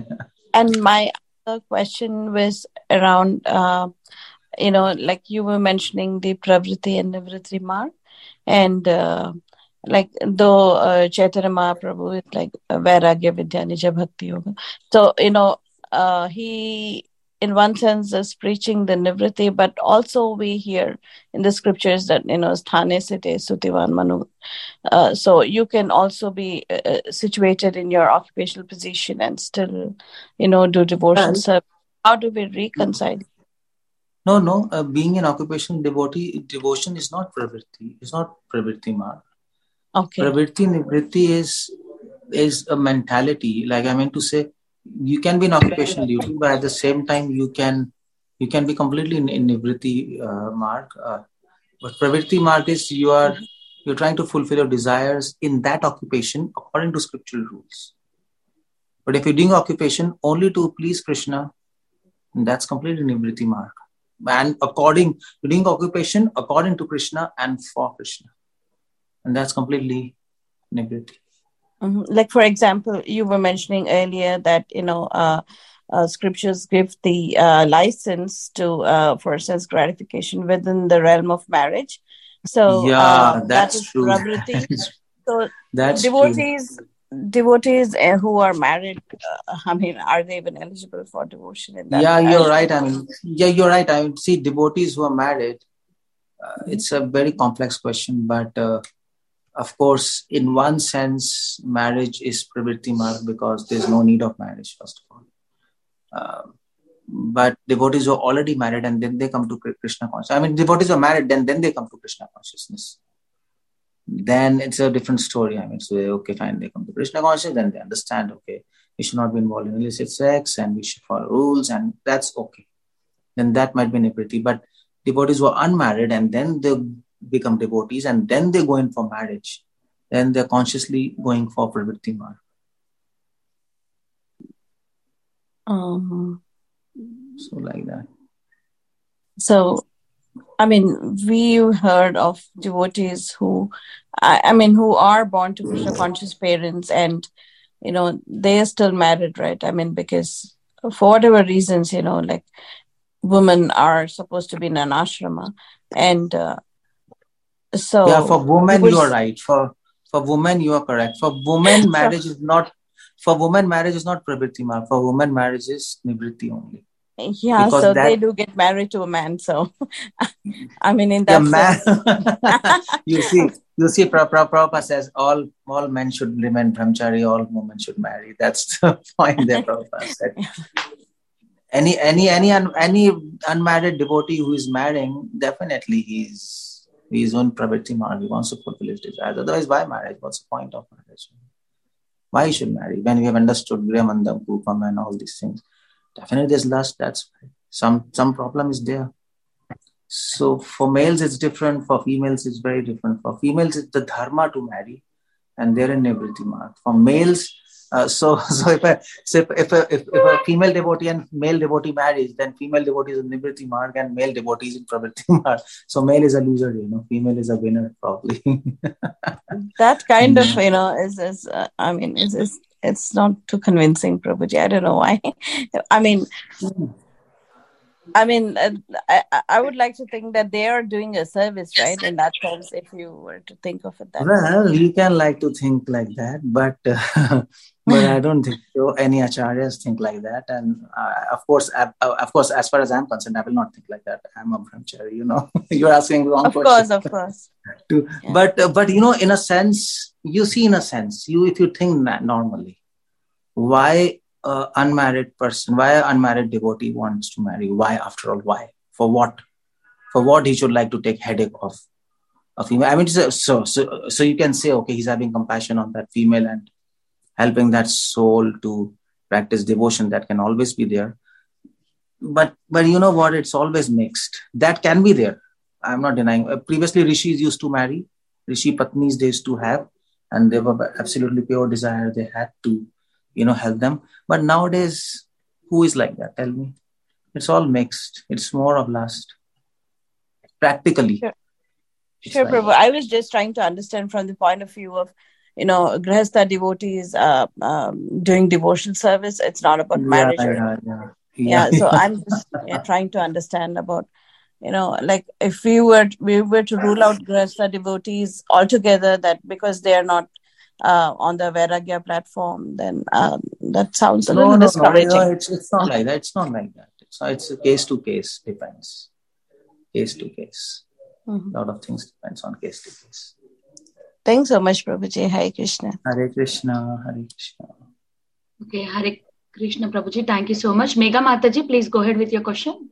And my other question was around, uh, you know, like you were mentioning the Pravriti and Nivritti mark. And uh, like though uh, Chaitanya Mahaprabhu is like Vairagya Vidya Nija Bhakti Yoga. So, you know, uh, he in one sense is preaching the Nivritti, but also we hear in the scriptures that, you know, Sthane Site Sutivan Manu. Uh, so you can also be uh, situated in your occupational position and still, you know, do devotion service. How do we reconcile? No, no. Uh, being an occupational devotee, devotion is not pravritti. It's not pravritti mark. Okay. Pravritti nivritti is is a mentality. Like I meant to say, you can be an occupational duty, but at the same time you can you can be completely in, in nivritti uh, mark. Uh, but pravritti mark is you are mm-hmm. you're trying to fulfill your desires in that occupation according to scriptural rules. But if you're doing occupation only to please Krishna, that's completely nivritti mark. And according you're doing occupation according to Krishna and for Krishna, and that's completely nivritti. Mm-hmm. Like for example, you were mentioning earlier that, you know, uh, uh, scriptures give the uh, license to uh, for sense gratification within the realm of marriage. So yeah, uh, that's that is true. Pravriti. So that's devotees, true. devotees uh, who are married, uh, I mean, are they even eligible for devotion in that? Yeah, you're right. I mean, yeah, you're right. I mean, see, devotees who are married, uh, mm-hmm. it's a very complex question, but uh, of course, in one sense, marriage is pravritti mark because there's no need of marriage, first of all. Uh, but devotees who are already married and then they come to Krishna consciousness. I mean, devotees who are married, then, then they come to Krishna consciousness. then it's a different story. I mean, so okay, fine, they come to Krishna consciousness, then they understand, okay, we should not be involved in illicit sex and we should follow rules, and that's okay. Then that might be nivritti. But devotees who are unmarried and then they become devotees and then they go in for marriage, then they're consciously going for pravritti marg. Um, So like that. so, I mean, we heard of devotees who, I, I mean, who are born to Krishna conscious parents and, you know, they are still married, right? I mean, because for whatever reasons, you know, like women are supposed to be in an ashrama. And uh, so... Yeah, for women, was, you are right. For for women, you are correct. For women, marriage is not, for women, marriage is not pravritti marg. For women, marriage is nivritti only. Yeah, because so that, they do get married to a man. So, I mean, in yeah, that man, sense. you see, you see, Prabhupada says all all men should remain brahmachari, all women should marry. That's the point there, Prabhupada said. Any any any un, any unmarried devotee who is marrying, definitely he's he's on pravritti marg. He wants to fulfill his desires. Otherwise, why marriage? What's the point of marriage? Why you should marry? When we have understood Grihmandam, Kupam, and all these things. Definitely there's lust, that's right. Some some problem is there. So for males it's different, for females it's very different. For females it's the dharma to marry and they're in nivritti marg. For males, uh, so so if a, so if, if, a, if, if a female devotee and male devotee marries, then female devotee is in nivritti marg and male devotee is in pravritti marg. So male is a loser, you know, female is a winner probably. That kind of, you know, is, is uh, I mean, is is it's not too convincing, Prabhuji. I don't know why. I mean, I mean, uh, I, I would like to think that they are doing a service, right? In that sense, if you were to think of it that well, way. you can like to think like that, but uh, but I don't think so. Any acharyas think like that, and uh, of course, uh, of course, as far as I'm concerned, I will not think like that. I'm a brahmachari, you know. You're asking the wrong of question. Of course, of course. to, yeah. But uh, but you know, in a sense, you see, in a sense, you if you think that normally, why an unmarried person, why an unmarried devotee wants to marry? Why, after all, why? For what? For what he should like to take headache of a female? I mean, so so so, so you can say, okay, he's having compassion on that female and helping that soul to practice devotion. That can always be there. But but you know what? It's always mixed. That can be there. I'm not denying. Uh, previously, rishis used to marry. Rishi patnis they used to have, and they were absolutely pure desire. They had to, you know, help them. But nowadays, who is like that? Tell me. It's all mixed. It's more of lust. Practically. Sure, sure like Prabhu. I was just trying to understand from the point of view of, you know, Grihastha devotees uh, um, doing devotional service. It's not about yeah, marriage. Or, yeah, yeah, yeah. yeah. So I'm just yeah, trying to understand about, you know, like if we were we were to rule out Grihastha devotees altogether, that because they are not uh, on the Vairagya platform, then um, that sounds a no, little no, discouraging. No, no, it's it's not like that. It's not like that. It's it's a case to case depends. Case to case. Mm-hmm. A lot of things depends on case to case. Thanks so much, Prabhuji. Hare Krishna. Hare Krishna, Hare Krishna. Okay, Hare Krishna, Prabhuji. Thank you so much. Megha Mataji, please go ahead with your question.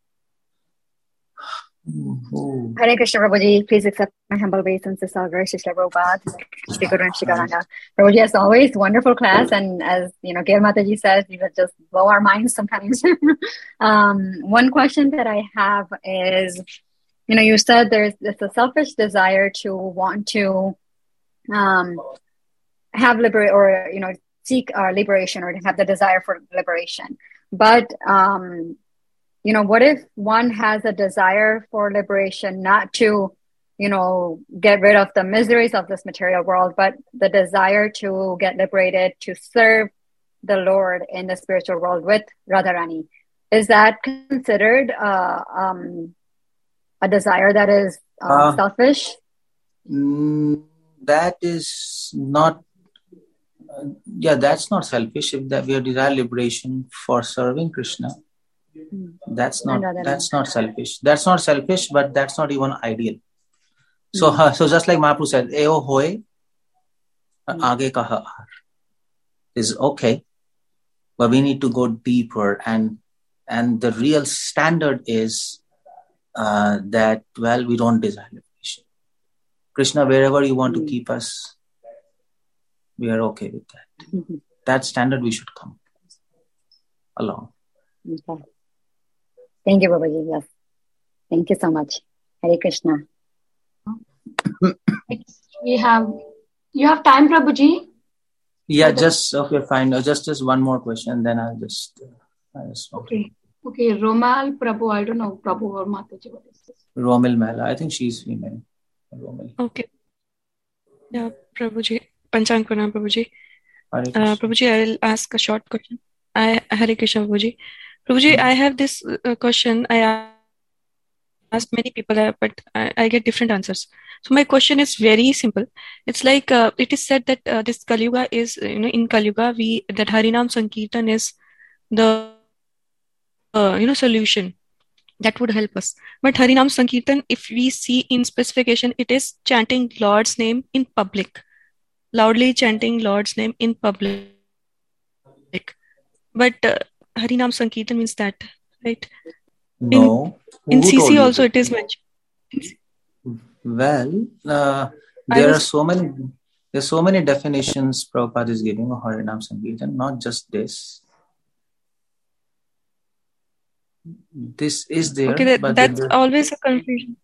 Mm-hmm. Hare Krishna, Prabhuji. Please accept my humble obeisances, Sagar, Shishla Prabhupada, Shri Guru and Shri Gauranga. Prabhuji, as always, wonderful class. And as, you know, Gail Mataji says, you just blow our minds sometimes. um, one question that I have is, you know, you said there's, there's a selfish desire to want to um, have liberate or, you know, seek uh, liberation or to have the desire for liberation. But, um, you know, what if one has a desire for liberation, not to, you know, get rid of the miseries of this material world, but the desire to get liberated, to serve the Lord in the spiritual world with Radharani? Is that considered uh, um, a desire that is uh, uh, selfish? Mm, that is not, uh, yeah, that's not selfish. If that we are desire liberation for serving Krishna, that's not that's not selfish. That's not selfish, but that's not even ideal. So, mm. uh, so just like Mahaprabhu said, "Eo hoy, aage kaha aar," is okay, but we need to go deeper, and and the real standard is uh, that well, we don't desire liberation. Krishna, wherever you want to keep us, we are okay with that. That standard we should come along. Okay. Thank you, Prabhuji. Yes. Thank you so much. Hare Krishna. We have, you have time, Prabhuji? Yeah, just, okay, fine. Uh, Just, just one more question, then I'll just, uh, I'll just Okay. Okay, Romal Prabhu, I don't know, Prabhu or Mataji, what is this? Romil Mehla. I think she's female. Romil. Okay. Yeah, Prabhuji. Panchang Pranam, Prabhuji. Hare Uh, Krishna. Prabhuji, I will ask a short question. I Hare Krishna, Prabhuji. Prabhuji, I have this uh, question. I asked many people, uh, but I, I get different answers. So my question is very simple. It's like uh, it is said that uh, this Kali Yuga is, uh, you know, in Kali Yuga, we that Harinam Sankirtan is the uh, you know solution that would help us. But Harinam Sankirtan, if we see in specification, it is chanting Lord's name in public, loudly chanting Lord's name in public. But uh, Harinam Sankirtan means that, right? No. In, in Who C told C you also that? it is mentioned. Well, uh, I there are was so many, there's so many definitions Prabhupada is giving of Harinam Sankirtan, not just this. This is there, okay. That, but that's there, always a confusion.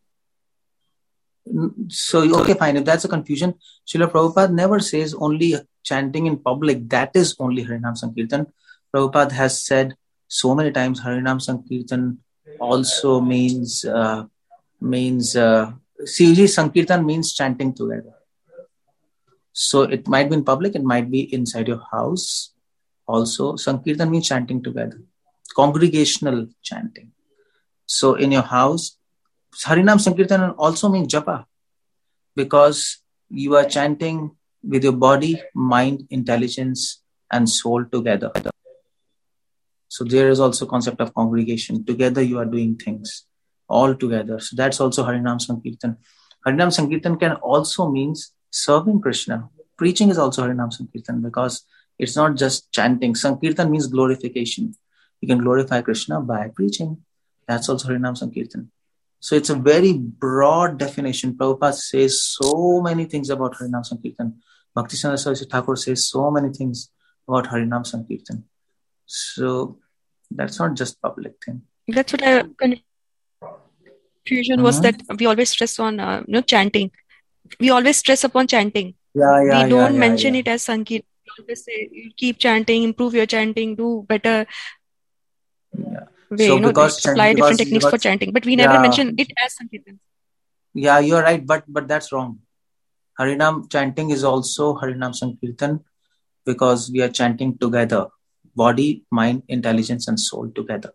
so okay, fine. If that's a confusion, Srila Prabhupada never says only chanting in public. That is only Harinam Sankirtan. Prabhupada has said so many times Harinam Sankirtan also means uh, means uh, C G Sankirtan means chanting together. So it might be in public, it might be inside your house. Also, Sankirtan means chanting together, congregational chanting. So in your house, Harinam Sankirtan also means japa, because you are chanting with your body, mind, intelligence, and soul together. So there is also concept of congregation. Together you are doing things all together. So that's also Harinam Sankirtan. Harinam Sankirtan can also means serving Krishna. Preaching is also Harinam Sankirtan, because it's not just chanting. Sankirtan means glorification. You can glorify Krishna by preaching. That's also Harinam Sankirtan. So it's a very broad definition. Prabhupada says so many things about Harinam Sankirtan. Bhaktisiddhanta Saraswati Thakur says so many things about Harinam Sankirtan. So that's not just public thing. That's what I confusion was, Mhm. that we always stress on uh, you know chanting. We always stress upon chanting. Yeah, yeah, We don't yeah, yeah, mention yeah. it as Sankirtan. We always say you keep chanting, improve your chanting, do better. Yeah. Way, So you know, because apply because different techniques for because chanting, but we never yeah, mention it as Sankirtan. yeah, you're right, but but that's wrong. Harinam chanting is also Harinam Sankirtan, because we are chanting together, body, mind, intelligence, and soul together.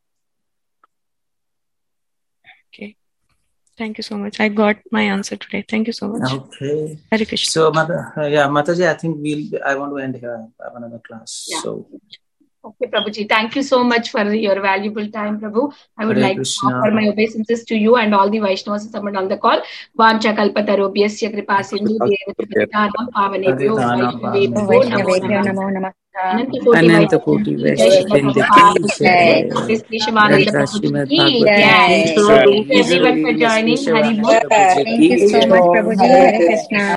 Okay. Thank you so much. I got my answer today. Thank you so much. Okay. Hare Krishna. So, Mata, uh, yeah, Mataji, I think we'll. I want to end here. I have another class. Yeah. So, Okay, Prabhuji. Thank you so much for your valuable time, Prabhu. I would Hare like Krishna. to offer my obeisances to you and all the Vaishnavas someone on the call. Vancha kalpatarobhyasya kripa sindhu devatam pavanebhyo Aditana vaishnavebhyo Vaishnavebhyo namo namo namah. namaha. Ananta Koti Ananta Vaishnava Koti ki jai, Shri Vaishnavindra Prabhupada ki ki jai, jai. Shri Shivananda Granth Prabhuji Srimad ki Bhagavatam jai. ki Jai. So jai. thank you everyone for His joining. Keshav Hari Bol. Prabhuji Thank you ki so jai. much, Prabhuji. Hare Krishna.